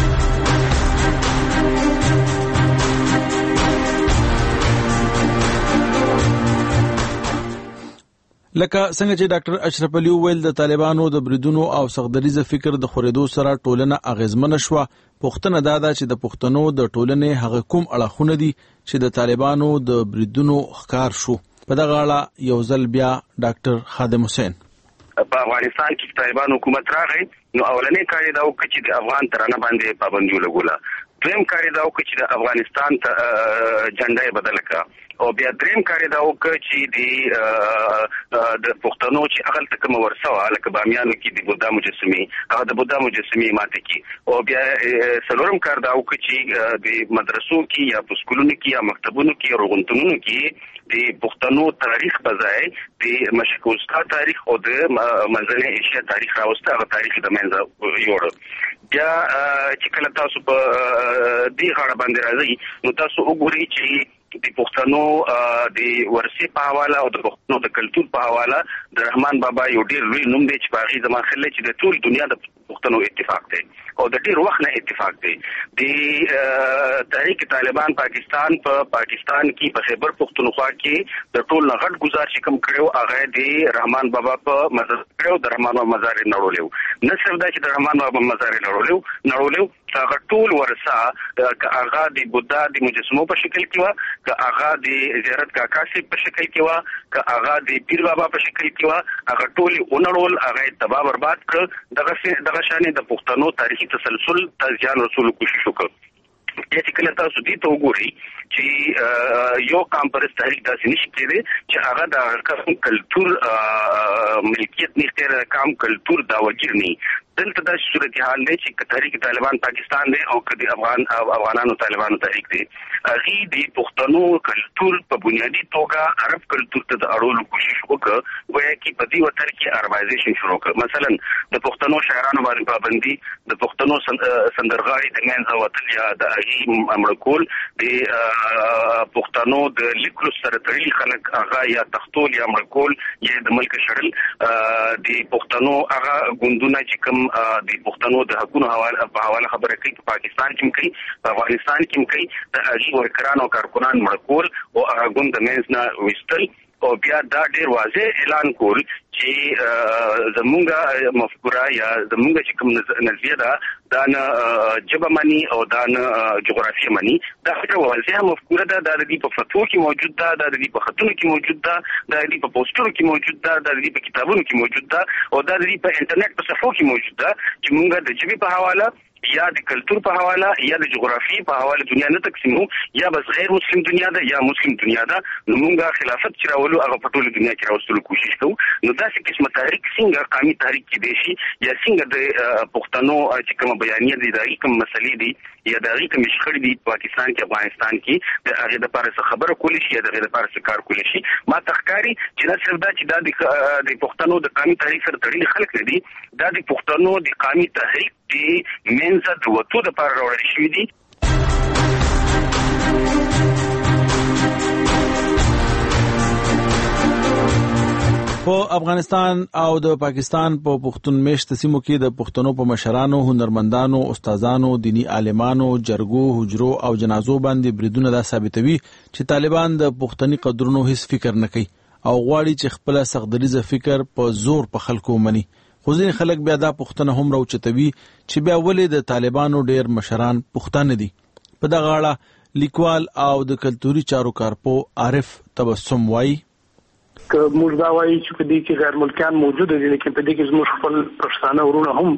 لکه څنګه چې ډاکټر اشرف علي ویل د طالبانو د بریدونو او سختدریزه فکر د خورېدو سره ټولنه اغیزمنه شوه. پښتنه دا ده چې د پښتنو د ټولنې هغه کوم اړخونه دي چې د طالبانو د بریدونو ښکار شو. په دغه اړه یو ځل بیا ډاکټر خادم حسین په افغانستان کې طالبان حکومت راغی نو اولنې کار دا وکړ چې د افغان ترانه باندې پابندي ولګوله. دویم کار دا وکړ چې د افغانستان جنډه بدل کړه او بیا دریم کار دا وکړ چې د پښتنو چې اغل تکم ورسوه لکه بامیانو کې د بودا مجسمه هغه د بودا مجسمه ماته کې او بیا سلورم کار دا وکړ چې د مدرسو کې یا په سکولونو کې یا مکتبونو کې روغتونونو کې د پښتنو تاریخ بځای د مشکوستا تاریخ او د منځنۍ ایشیا تاریخ راوسته هغه تاریخ د منځه یوړ. بیا چې کله تاسو په دې غاړه باندې راځي نو تاسو وګورئ چې د پښتنو د ورثي په حواله او د پښتنو د کلتور په حواله د رحمان بابا یو ډیر لوی نوم دی چې په هغه زمان خلک چې د ټول دنیا د پښتنو اتفاق دی او د ډیر وخت نه اتفاق دی. د تحریک طالبان پاکستان په پاکستان کې په خیبر پختونخوا کې د ټول غټ گزار چې کوم کړو هغه د رحمان بابا په مزار کړو د رحمان بابا مزار نړولیو. نه صرف دا چې د رحمان بابا مزار نړولیو هغه ټول ورثه هغه د بودا د مجسمو په شکل کې و که هغه د زیارت کاکاسي په شکل کې و که هغه د پیر بابا په شکل کې و هغه ټول اونړول هغه تباہ برباد کړ. دغه دغه شانې د پښتنو تاریخي تسلسل ته ځان رسول کوشش وکړ. چې کله تاسو دې ته وګورئ چې یو قام پرست تحریک داسې نشي کېدی چې هغه د کلتور ملکیت نشته، قام کلتور دا وګیر نه. دلته دا صورتحال دی چې تحریک طالبان پاکستان دی او کدي افغانانو طالبانو تحریک دی، هغه د پښتنو کلتور په بنیادی توګه عرب کلتور ته اړولو کوشش وکړ، گویا کې په دې وتر کې عربایزیشن شروع کړ. مثلا د پښتنو شاعرانو باندې پابندي، د پښتنو سندرغاړي د منځ وتل یا د امر کول، د پښتنو د لیکلو سره تړلي خلک هغه یا تختول یا امر کول یا د ملک شړل، د پښتنو هغه ګوندونه چې کوم د پښتنو د حقوقو حواله خبره کوي په پاکستان کې کوي، په افغانستان کې کوي، د هغه ورکرانو کارکونان مړکول او هغه ګوند د منځ نه وستل، او بیا دا ډیر واضح اعلان کول چې زمونږه مفکوره یا زمونږه چې کوم نظریه ده دا نه جبه مني او دا نه جغرافیه مني. دا ډېره واضحه مفکوره ده، دا د دې په فتوو کې موجود ده، دا د دې په خطونو کې موجود ده، دا د دې په پوسټرو کې موجود ده، دا د دې په کتابونو کې موجود ده، او دا د دې په انټرنیټ په صفحو کې موجود ده چې مونږه د ژبې په حواله یا د کلتور په حواله یا د جغرافي په حواله دنیا نه تقسیمو، یا بس غیر مسلم دنیا ده یا مسلم دنیا ده. نو مونږه خلافت چې راولو هغه په ټوله دنیا کې راوستلو کوشش کوو. نو داسې قسمه تحریک څنګه قومي تحریک کېدای شي، یا څنګه د پښتنو چې کومه بیانیه دي، د هغې کوم مسلې دي یا د هغې کومې شخړې دي پاکستان کې افغانستان کې، د هغې دپاره څه خبره کولی شي یا د هغې دپاره څه کار کولی شي. ما ته ښکاري چې نه صرف دا چې دا د پښتنو د قومي تحریک سره تړلي خلک نه دي، دا د پښتنو د قومي تحریک د منځه د وتو دپاره راوړل شوي دي. په افغانستان او د پاکستان په پښتون میشت سیمو کې د پښتنو په مشرانو، هنرمندانو، استادانو، دینی عالمانو، جرګو، حجرو او جنازو باندې بریدونه دا ثابتوي چې طالبان د پښتني قدرونو هیڅ فکر نه کوي او غواړي چې خپل سختدریزه فکر په زور په خلکو ومني. خو ځینې خلک بیا دا پوښتنه هم راوچتوي چې بیا ولې د طالبانو ډیر مشران پښتانه دي. په دغه اړه لیکوال او د کلتوري چارو کارپو عارف تبسم وایي که موږ دا وایو چې په دې کې غیر ملکیان موجود دي، لیکن په دې کې زموږ خپل پښتانه ورونه هم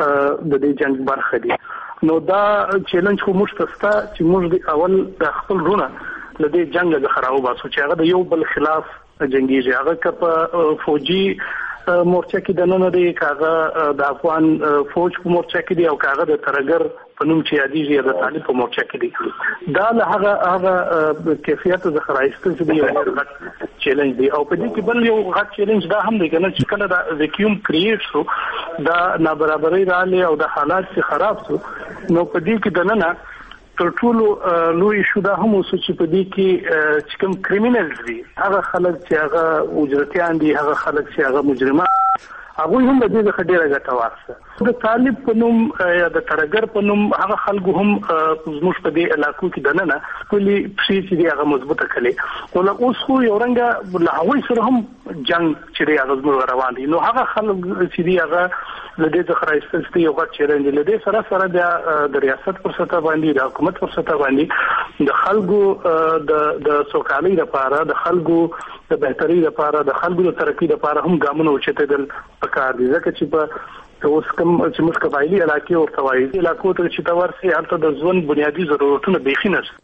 د دې جنگ برخه دي. نو دا چیلنج خو موږ ته ستا چې موږ د اول د خپل ورونه له دې جنگ څخه راوباسو چې هغه د یو بل خلاف جنگیږي، هغه که په فوجي مورچه کې د نن دی، کاغه د افغان فوج په مورچه کې دی، او کاغه د ترګر په نوم چې یادېږي یا د طالب په مورچه کې دی. دا له هغه کیفیت څخه راایستل چې یو غټ چیلنج دی. او په دې کې بل یو غټ چیلنج دا هم دی کنه چې کله دا ویکیوم کریټ شو، دا نابرابرۍ راغلې او د حالات چې خراب شو، نو په دې کې د نن تر ټولو لوی شو دا هم اوس چې په دې کې چې کوم کریمینلز دي، هغه خلک چې هغه اجرتیان دي، هغه خلک چې هغه مجرمان، هغه هم د دې څخه ډیره ګټه واخیسته. د طالب په نوم یا د ترګر په نوم هغه خلکو هم زموږ په دې علاقو کې دننه کلی پښې چې دی هغه مضبوطه کړي. نو اوس خو یو رنګه له هغوی سره هم جنگ چې دی هغه زموږ روان دي. نو هغه خلک چې دی هغه له دې څخه راایستل یو غټ چیلنج دی. له دې سره د ریاست پر سطح باندې، د حکومت پر سطح باندې د خلکو د سوکالۍ لپاره، د خلکو د بهترۍ لپاره، د خلکو د ترقۍ لپاره هم ګامونه اوچتېدل پکار دي. ځکه چې په اوس کوم چې موږ قبایلي علاقې ورته وایي، علاقو ته چې ته ورسې هلته د ژوند بنیادي ضرورتونه بیخي نشته.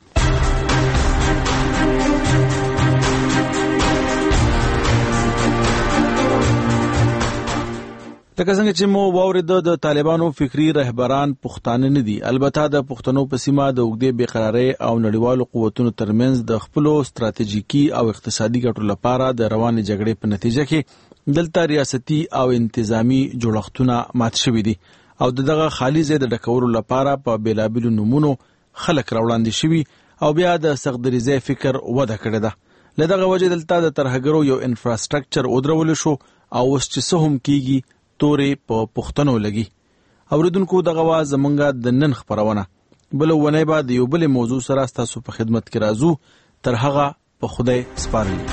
لکه څنګه چې مو واورید د طالبانو فکری رهبران پښتانه نه دي. البته د پښتنو په سیمه د اوږدې بېقرارۍ او نړیوالو قوتونو ترمنځ د خپلو ستراتیژیکي او اقتصادي ګټو لپاره د روانې جګړې په نتیجه کې دلته ریاستي او انتظامی جوړښتونه مات شوي دي او دغه خالي ځای د ډکولو لپاره په بېلابېلو نومونو خلک راوړاندې شوي او بیا د سختدریزۍ فکر وده کړې ده. له دغه وجې دلته د ترهګرو یو انفراستراکچر ودرول شو او اوس چې څه هم کیږي تورې په پښتنو لګي. اوریدونکو دغه واز زمونږه د نن خبرونه بل ونی بعد یو بل موضوع سره تاسو په خدمت کې راځو. تر هغه په خدای سپارلی.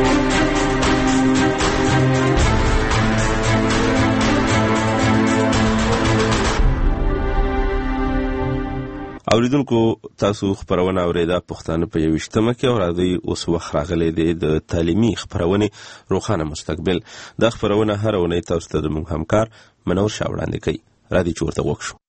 اوریدونکو تاسو خبرونه اوریدا پښتانه په 28مه کې او راځي اوس وخت راغلی دی د تعلیمي خبرونه روخانه مستقبل. د خبرونه هر ونی تاسو ته د همکار منور شاه وړاندې کوي. را دي چې ورته غوږ شو.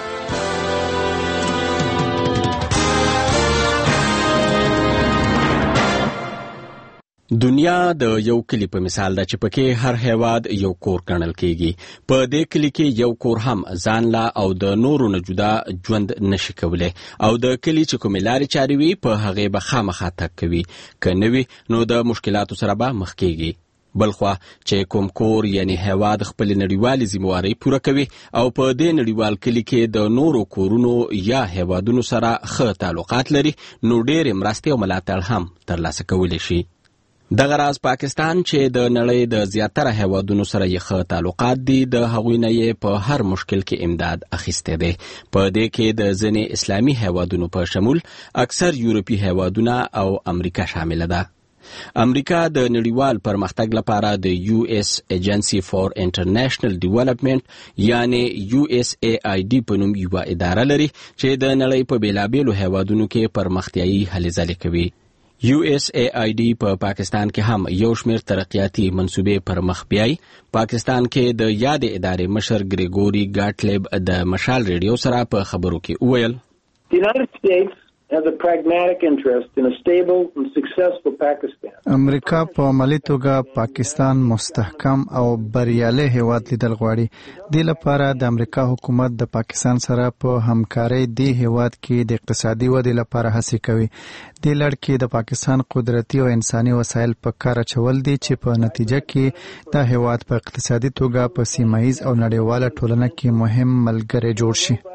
دنیا د یو کلی په مثال ده چې پکې هر هیواد یو کور ګڼل کېږي. په دې کلی کې یو کور هم ځان لا او د نورو نه جدا ژوند نشي کولی او د کلی چې کومې لارې چارې وي په هغې به خامخا تګ کوي. که نه وي نو د مشکلاتو سره به مخ کېږي. بلخوا چې کوم کور یعنی هیواد خپل نړیوالې ذمہوارۍ پوره کوي او په دې نړیوال کلی کې د نورو کورونو یا هیوادونو سره ښه تعلقات لري نو ډېرې مرستې او ملاتړ هم ترلاسه کولی شي. دغه راز پاکستان چې د نړۍ د زیاتره هیوادونو سره یې ښه تعلقات دي د هغوی نه یې په هر مشکل کې امداد اخیستی دی. په دې کې د ځینې اسلامي هیوادونو په شمول اکثر یورپي هیوادونه او امریکا شامله ده. امریکا د نړیوال پرمختګ لپاره د یو اس ایجنسی فار انټرنیشنل ډیولپمنٹ یعنی USAID په نوم یوه اداره لري چې د نړۍ په بیلابیلو هیوادونو کې پرمختیایي هلې ځلې کوي. USAID په پاکستان کې هم یو شمېر ترقیاتي منصوبې پر مخ بیایي. پاکستان کې د یادې ادارې مشر ګریګوري ګاټلیب د مشال ریډیو سره په خبرو کې وویل امریکا په عملي توګه پاکستان مستحکم او بریالي هیواد لیدل غواړي. دې لپاره د امریکا حکومت د پاکستان سره په همکارۍ دې هیواد کې د اقتصادي ودې لپاره هڅې کوي. دې لړ کې د پاکستان قدرتي او انساني وسایل په کار اچول دي چې په نتیجه کې د هیواد په اقتصادي توګه په سیمایي او نړیواله ټولنه کې مهم ملګری جوړ شي.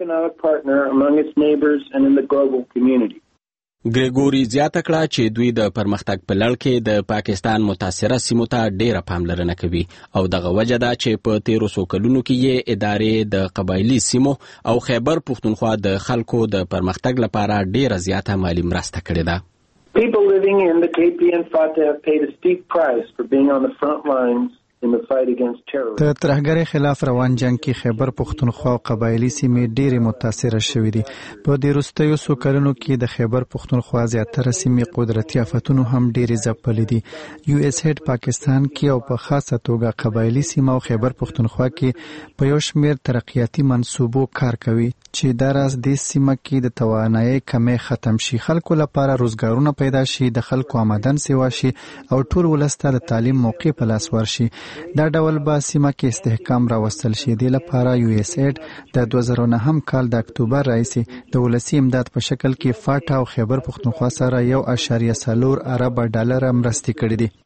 ګریګوري زیاته کړه چې دوی د پرمختګ په لړ کې د پاکستان متاثره سیمو ته ډیره پاملرنه کوي او دغه وجه ده چې په 1300 کلونو کې یې ادارې د قبایلي سیمو او خیبر پښتونخوا د خلکو د پرمختګ لپاره ډیره زیاته مالی مرسته کړې ده. People living in the KPN Fatah have paid a steep price for being on the front lines د ترهګرۍ خلاف روان جنگ کې خیبر پښتونخوا او قبایلي سیمې ډېرې متاثره شوې دي. په دې وروستیو څو کلونو کې د خیبر پښتونخوا زیاتره سیمې قدرتي آفتونو هم ډېرې ځپلې دي. USAID پاکستان کې او په خاصه توګه قبایلي سیمه او خیبر پښتونخوا کې په یو شمېر ترقیاتي منصوبو کار کوي چې دا راز دې سیمه کې د توانایي کمی ختم شي، خلکو لپاره روزګارونه پیدا شي، د خلکو آمدن سیوا شي او ټول ولس ته د تعلیم موقع په لاس ورشي. دا ډول به سیمه کې استحکام راوستل شي. دې لپاره USAID د 2009 کال د اکتوبر راهیسې د ولسي امداد په شکل کې فاټا او خیبر پښتونخوا سره 1.4 ارب ډالر مرستې کړې دي.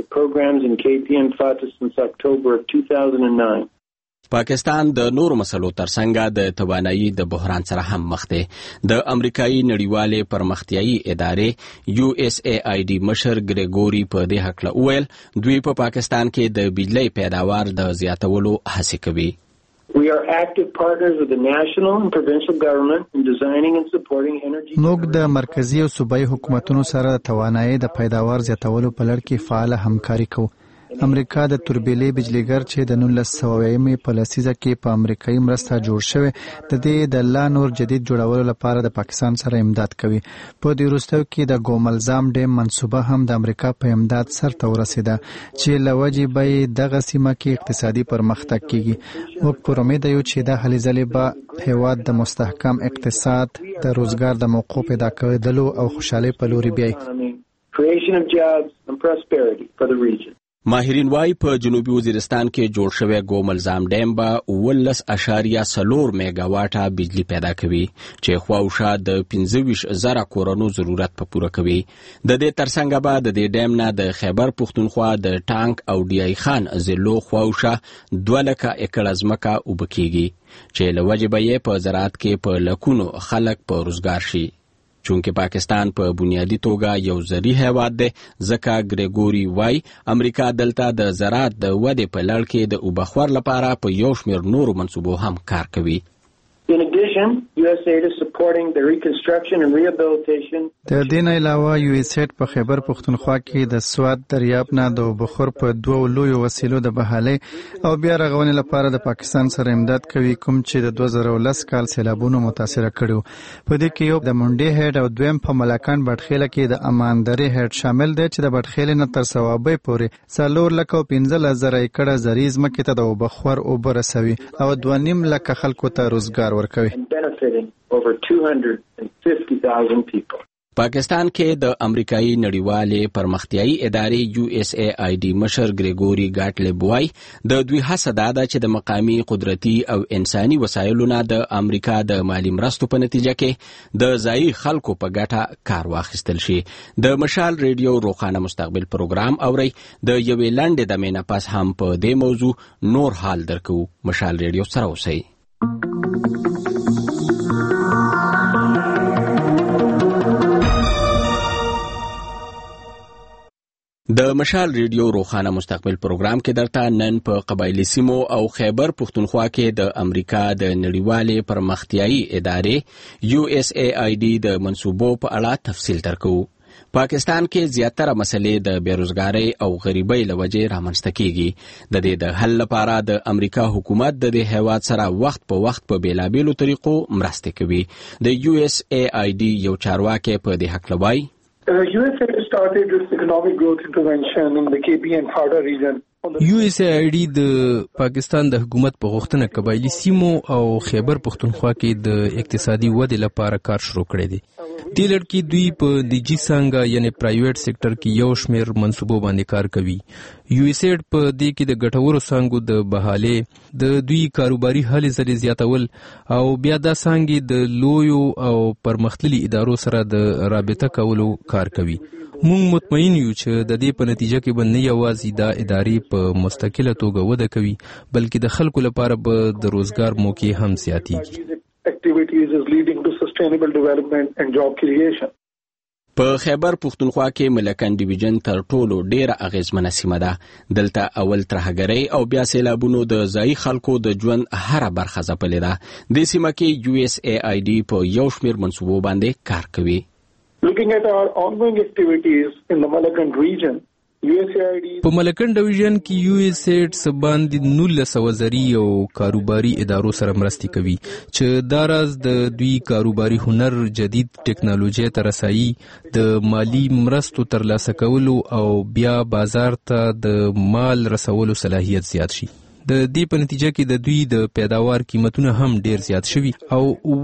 پاکستان د نورو مسلو ترڅنګ د توانایي د بحران سره هم مخ دی. د امریکایي نړیوالې پرمختیایي ادارې USAID مشر ګریګوري په دې هکله وویل دوی په پاکستان کې د بجلی پیداوار د زیاتولو هڅې کوي. We are active partners with the national and provincial government in designing and supporting energy. موږ د مرکزی او صوبایي حکومتونو سره د توانایي د پیداوار زیاتولو په لړ کې فعال همکاري کوو. امریکا د توربیلې بجلیګر چې د 1990 په لسیزه کې په امریکایي مرسته جوړ شوی د دې د لا نور جدید جوړولو لپاره د پاکستان سره امداد کوي. په دې وروستیو کې د ګوملزام ډیم منصوبه هم د امریکا په امداد سرته ورسېده چې له وجې به دغه سیمه کې اقتصادي پرمختګ کیږي. موږ پر امید یو چې دا هلې ځلې به هیواد د مستحکم اقتصاد، د روزګار د موقعو پیدا کېدلو او خوشحالۍ په لوري بیایي. Creation of jobs and prosperity for the region. ماهرین وايي په جنوبي وزیرستان کې جوړ شوی ګوملزام ډیم به 19.4 میگاواټه بجلی پیدا کوي چې خواوشا د 25,000 کورونو ضرورت په پوره کوي. د دې ترڅنګ به د دې ډیم نه د خیبر پښتونخوا د ټانک او ډی ای خان ضلعو خواوشا 2 لکه ایکړه ځمکه اوبه کیږي چې له وجې به یې په زراعت کې په لکونو خلک په روزګار شي. چونکه پاکستان په بنیادی توګه یو زرعي هیواد دی ځکه ګریګوري وای امریکا دلته د زراعت د ودې په لړ کې د اوبخور لپاره په یو شمېر نورو منصوبو هم کار کوي. In addition addition, USAID is supporting the reconstruction and rehabilitation. د دې نه علاوه USAID په خیبر پختونخوا کې د سواد دریاب نه د بخور په دوه لویو وسیلو د بحالي او بیا رغونې لپاره د پاکستان سره امداد کوي، کوم چې د 2010 کال سیلابونو متاثر کړو. په دې کې یو د منډي هډ او دویم په ملکان بټخیله کې د اماندري هډ شامل دی چې د بټخیله نه تر ثوابي پورې 4,15,000 ایکړه زرعي ځمکې ته د بخور او برسوي او 2.5 لک خلکو ته روزګار ورکوي. Over 250,000 people. پاکستان کې د امریکایي نړیوالې پرمختیایي ادارې USAID مشر ګریګوري ګاټلب وایي د دوی هڅه دا ده چې د مقامي قدرتي او انساني وسایلو نه د امریکا د مالی مرستو په نتیجه کې د ځایي خلکو په ګټه کار واخیستل شي. د مشال ریډیو روخانه مستقبل پروګرام اوري د یوې لنډې دمې نه پس هم په دې موضوع نور حال درکو. مشال ریډیو سره اوسئ. د مشال ریډیو روخانه مستقبل پروګرام کې درته نن په قبایلی سیمو او خیبر پختونخوا کې د امریکا د نړیوالې پرمختیایي ادارې USAID د منصوبو په اړه تفصیل درکو. پاکستان کې زیاتره مسلې د بیروزګاری او غریبۍ له وجې رامنځته کیږي. د دې د حل لپاره د امریکا حکومت د دې هیواد سره وخت په وخت په بیلابیلو طریقو مرسته کوي. د USAID یو چارواکي په دې حق لوي. USAID started its economic growth intervention in the KP and Fada region. USAID د پاکستان د حکومت په غوښتنه قبایلی سیمو او خیبر پختونخوا کې د اقتصادي ودې لپاره کار شروع کړی دی. دې لړ کې دوی په نجی څنګه یعنی پرایویټ سېکټر کې یو شمېر منصوبو باندې کار کوي. USAID په دې کې د ګټورو څانګو د بحالي د دوی کاروباري هلې ځلې زیاتول او بیا دا څانګې د لویو او پرمختللي ادارو سره د رابطه کولو کار کوي. مونږ مطمئن یو چې د دې په نتیجه کې به نه یوازې دا ادارې په مستقله توګه وده کوي بلکې د خلکو لپاره به د روزګار موقع هم زیاتېږي. Activities is leading to sustainable development and job creation. په خیبر پختونخوا کې ملکان ډیویژن تر ټولو ډیره اغیزمنه سیمه ده. دلته اول ترهګرۍ او بیا سیلابونو د ځایي خلکو د ژوند هره برخه ځپلې ده. د سیمه کې USAID په یو شمېر منصوبو باندې کار کوي. Looking at our ongoing activities in the Malakand region, USAID په ملکن ډیویژن کې USAID سباندې 1900 زرعي او کاروباري ادارو سره مرستې کوي چې دا راز د دوی کاروباري هنر، جدید ټیکنالوژي ته رسایي، د مالی مرستو ترلاسه کولو او بیا بازار ته د مال رسولو صلاحیت زیات شي. د دې په نتیجه کې د دوی د پیداوار قیمتونه هم ډیر زیات شوي او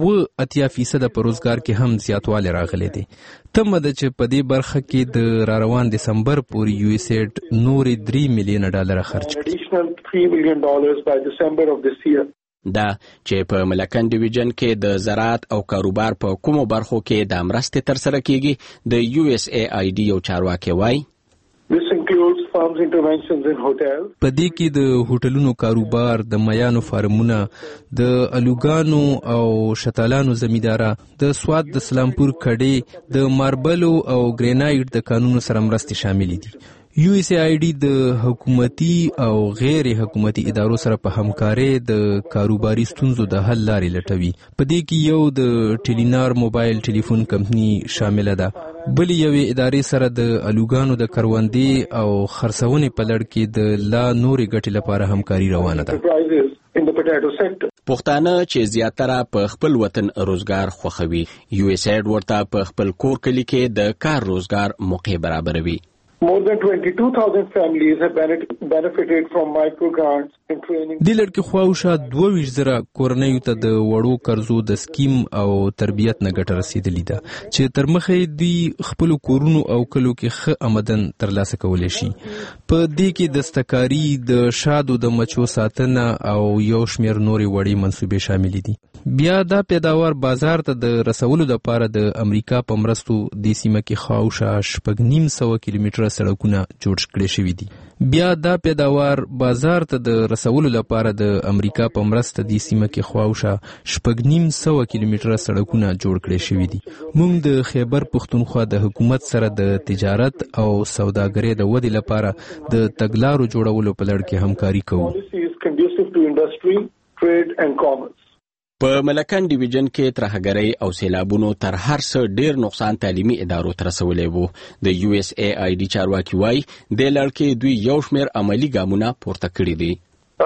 80% په روزګار کې هم زیاتوالی راغلی دی. تمه ده چې په دې برخه کې د راروان دسمبر پورې USAID نورې $3 ملیون خرج کړي. $3 million by December of this year. دا چې په ملکن ډیویژن کې د زراعت او کاروبار په کومو برخو کې د مرستې ترسره کیږي د USAID یو چارواکي وایي. This includes farms interventions in hotels. په دې کې د هوټلونو کاروبار، د میانو فارمونه، د الوګانو او شتالانو زمیداره، د سواد د سلامپور کډې، د ماربلو او ګرینایټ د کانونو سره مرستې شاملې دي. USAID د حکومتي او غیر حکومتي ادارو سره په همکارۍ د کاروباري ستونزو د حل لارې لټوي. په دې کې یو د ټیلینار موبایل ټلیفون کمپنی شامله ده. بل یوې ادارې سره د الوګانو د کروندې او خرڅونې په لړ کې د لا نورې ګټې لپاره همکاري روانه ده. پښتانه چې زیاتره په خپل وطن روزګار خوښوي، USAID ورته په خپل کور کلی کې د کار روزګار موقع برابروي. More than 22,000 families have benefited from micro grants and training. د لړ کې خواوشا 22,000 کورنیو ته د وړو قرضو د سکیم او تربیت نه ګټه رسیدلې ده چې تر مخې دوی خپل کورونو او کلو کې ښه آمدن ترلاسه کولی شي. په دې کې دستکاری، د شادو د مچو ساتنه او یو شمېر نورې وړې منصوبې شاملې دي. بیا دا پیداوار بازار ته د رسولو لپاره د امریکا په مرستو د سیمه کې خواوشا 950 کیلومتره سړکونه جوړ کړي شوي دي. بیا دا پیداوار بازار ته د رسولو لپاره د امریکا په مرسته د سیمه کې خواوشا 950 کیلومتره سړکونه جوړ کړي شوي دي. موږ د خیبر پختونخوا د حکومت سره د تجارت او سوداګرۍ د ودې لپاره د تګلارو جوړولو په لړ کې همکاري کوو. Policies conducive to industry, trade and commerce. په ملکن ډیویژن کې ترهګرۍ او سیلابونو تر هر څه ډیر نقصان تعلیمي ادارو ته رسولی وو. د USAID چارواکي وایي د لړ کې دوی یو شمېر عملي ګامونه پورته کړي دي.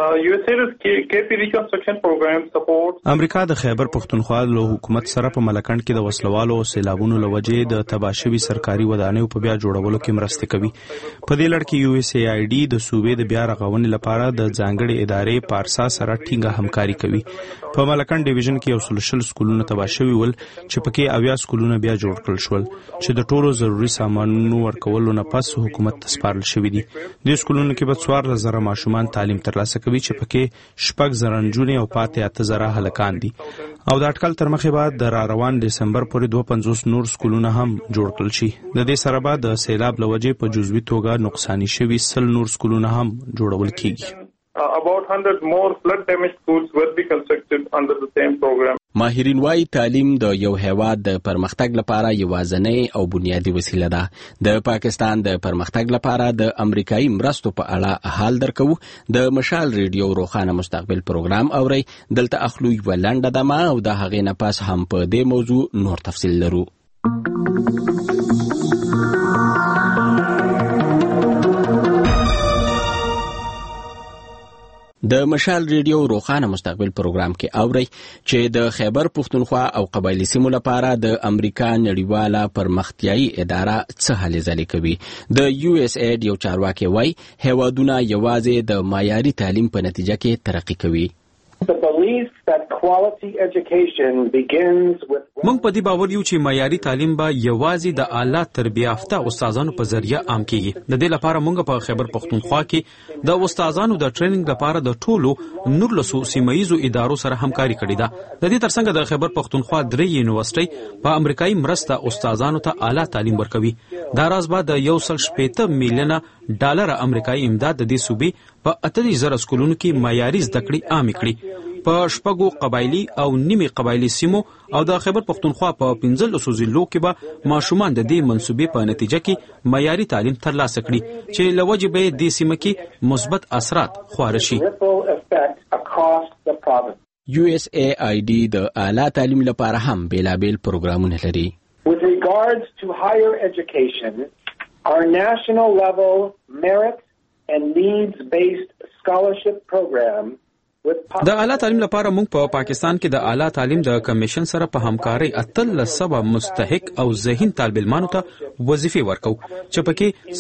امریکا د خیبر پښتونخوا له حکومت سره په ملکند کې د وسلوالو او سیلابونو لوجې د تباشوي سرکاري ودانیو په بیا جوړولو کې مرسته کوي. په دې لړ کې USAID د صوبې د بیا رغونې لپاره د ځانګړي ادارې پارسا سره ټینګه همکاري کوي. په ملکند ډیویژن کې 130 سکولونه تباشوي ول چې پکې 80 سکولونه بیا جوړ کړل شول چې د ټولو ضروري سامانونو ورکولو نه پس حکومت ته سپارل شوی دي. د سکولونو کې به 14,000 ماشومان تعلیم ترلاسه کوي چې پکې 6,000 نجونې او 8,000 هلکان دي. او د اټکل تر مخې بعد د روان دسمبر پورې 250 نور سکولونه هم جوړ کړل شي. د دې سره بعد د سیلاب لوجې په جزوي توګه نقصان شوي 100 نور سکولونه هم جوړول کیږي. About 100 more flood damaged schools will be constructed under the same program. ماهرین وايي تعلیم د یو هیواد د پرمختګ لپاره یوازینی او بنیادی وسیله ده. د پاکستان د پرمختګ لپاره د امریکایي مرستو په اړه حال درکو. د مشال ریډیو روخانه مستقبل پروګرام اوري. دلته اخلو یو لنډه دمه او د هغې نه پس هم په دې موضوع نور تفصیل لرو. د مشال ریډیو روخانه مستقبل پروګرام کې اوري چې د خیبر پښتونخوا او قبایلی سیمو لپاره د امریکا نړیواله پرمختیایي اداره څه هلې ځلې کوي. د USAID یو چارواکي وایي هیوادونه یوازې د معیاري تعلیم په نتیجه کې ترقی کوي. موږ په دې باور یو چې معیاري تعلیم به یوازې د اعلی تربیه یافته استادانو په ذریعہ عام کیږي. د دې لپاره موږ په خیبر پښتونخوا کې د استادانو د ټریننګ لپاره د ټولو 19 سیمایي ادارو سره همکاري کړې ده. د دې ترڅنګ د خیبر پښتونخوا 3 یونیورسيټي په امریکایي مرسته استادانو ته اعلی تعلیم ورکوي. دا راز به د 1.8 میلیونه ډالر امریکایي امداد د دې صوبې په 38,000 سکولونو کې معیاري زده کړې عام کړي. په شپږو قبایلی او نیمه قبایلی سیمو او د خیبر پښتونخوا په 15 ضلعو کې به ماشومان د دې منسوبې په نتیجه کې معیاري تعلیم ترلاسه کړي چې لوجه به د سیمه کې مثبت اثرات خواره شي. USAID د اعلی تعلیم لپاره هم بیلابیل پروګرامونه لري. With regards to higher education, our national level merit and needs-based scholarship program د اعلی تعلیم لپاره موږ په پاکستان کې د اعلی تعلیم د کمیشن سره په همکارۍ 13 مستحق او ذهین طالب علمانو ته وظیفې ورکو چې پکې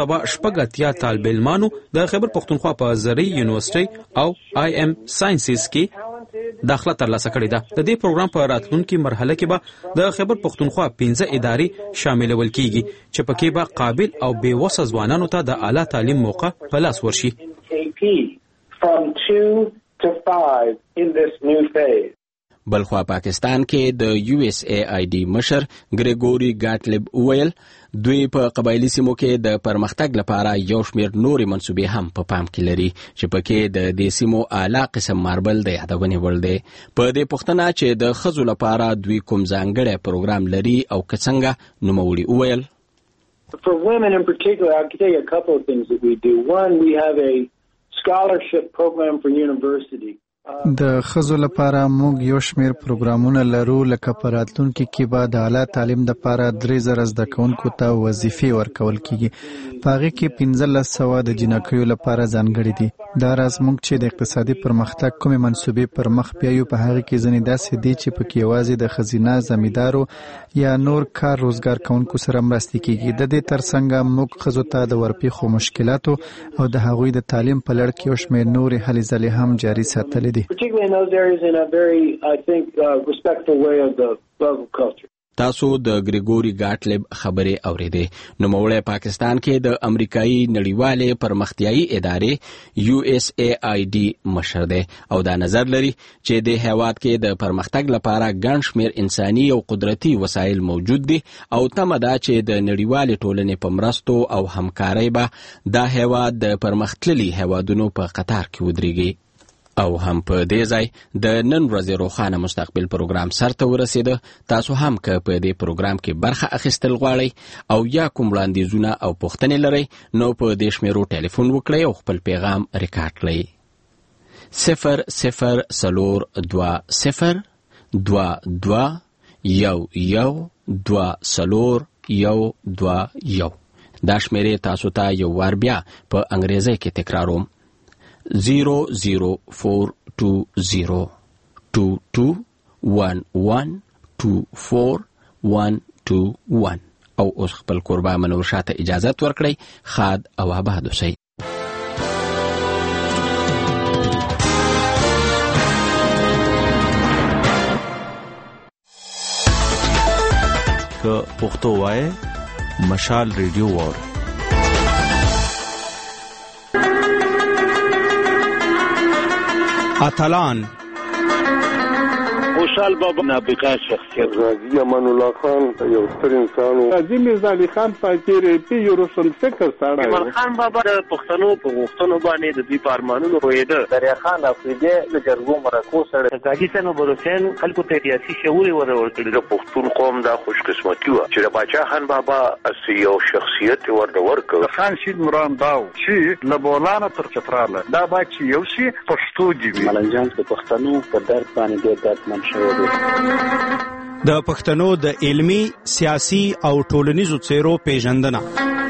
4 طالب علمانو د خیبر پښتونخوا په زرعي یونیورسيټي او IM ساينسز کې داخله ترلاسه کړې ده. د دې پروګرام په راتلونکي مرحله کې به د خیبر پښتونخوا 15 ادارې شاملول کیږي چې پکې به قابل او بې وسه ځوانانو ته د اعلی تعلیم موقع په لاس ورشي. From 2 to 5 in this new phase. بلخوا پاکستان کې د USAID مشر ګریګوري ګاټلب ویل دوی په قبایلی سیمو کې د پرمختګ لپاره یو شمېر نورې منسوبې هم په پام کې لري چې پکې د دې سیمو اعلی قسم ماربل د یادونې وړ دی. په دې پوښتنه چې د ښځو لپاره دوی کوم ځانګړی پروګرام لري او که څنګه، نوموړي وویل For women in particular, I can tell you a couple of things that we do. One, we have a scholarship program for university. د ښځو لپاره موږ یو شمېر پروګرامونه لرو، لکه په راتلونکي کې به د اعلی تعلیم لپاره 3,000 زده کوونکو ته وظیفې ورکول کیږي. په هغې کې 1,500 د جنکیو لپاره ځانګړي دي. دا راز موږ چې د اقتصادي پرمختګ کومې منصوبې پر مخ بیایو په هغې کې ځینې داسې دي چې پکې یوازې د ښځینه زمیندارو یا نور کار روزګار کوونکو سره مرستې کیږي. د دې ترڅنګ موږ ښځو ته د ورپېښو مشکلاتو او د هغوی د تعلیم په لړ کې یو شمېر نورې هلې ځلې هم جاري ساتلې دي. Particularly in those areas in a very, I think, respectful way of the local culture. تاسو د ګریګوري ګاټلب خبرې اورېدې. نوموړی پاکستان کې د امریکایي نړیوالې پرمختیایي ادارې USAID مشر دی او دا نظر لري چې د هیواد کې د پرمختګ لپاره ګڼ شمېر انساني او قدرتي وسایل موجود دي او تمه ده چې د نړیوالې ټولنې په مرستو او همکارۍ به دا هیواد د پرمختللي هیوادونو په قطار کې ودرېږي. او هم په دې ځای د نن ورځې روخانه مستقبل پروګرام سرته ورسېده. تاسو هم که په دې پروګرام کې برخه اخیستل غواړئ او یا کوم وړاندیزونه او پوښتنې لرئ نو په دې شمیرو ټلیفون وکړئ او خپل پیغام ریکارډ کړئ. 00200221221 دا شمیرې تاسو ته یو وار بیا په انګریزي کې تکراروم 0042022112421 او اوس خپل قربا منور شاته اجازه ورکړئ. خاد او آباد اوسئ. که پښتو وای مشال ریډیو وور اتلان خوشحال بابا نابغه شخصیت غازی امان الله خان یو ستر انسان و قاضي میرزا علي خان پاکيري پی یو روشن فکر سره ایمان خان بابا د پښتنو په غوښتنو باندې د دوی پارمانونو رویده دریا خان افریدي د جرګو مرکو سره قاضي سنو بروسین خلکو ته سیاسي شعور ورکړي. د پښتون قوم دا خوش قسمتي و چې د باچا خان بابا اسی یو شخصیت ورکړ. خان شید مرام داو چې لبولانه تر چتراله دا با چې یو شي پښتو دی ملنجان د پښتنو په درد باندې ډېر دردمن شوی دی. د پښتنو د علمی، سیاسي او ټولنیزو څیرو پیژندنه.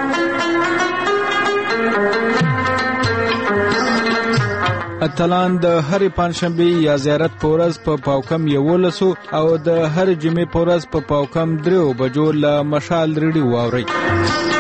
اتلان د هر پنځشنبه یا زیارت پورز په پاوکم 11 او د هر جمعې پورز په پاوکم 3 بجو له مشال ریډیو واوري.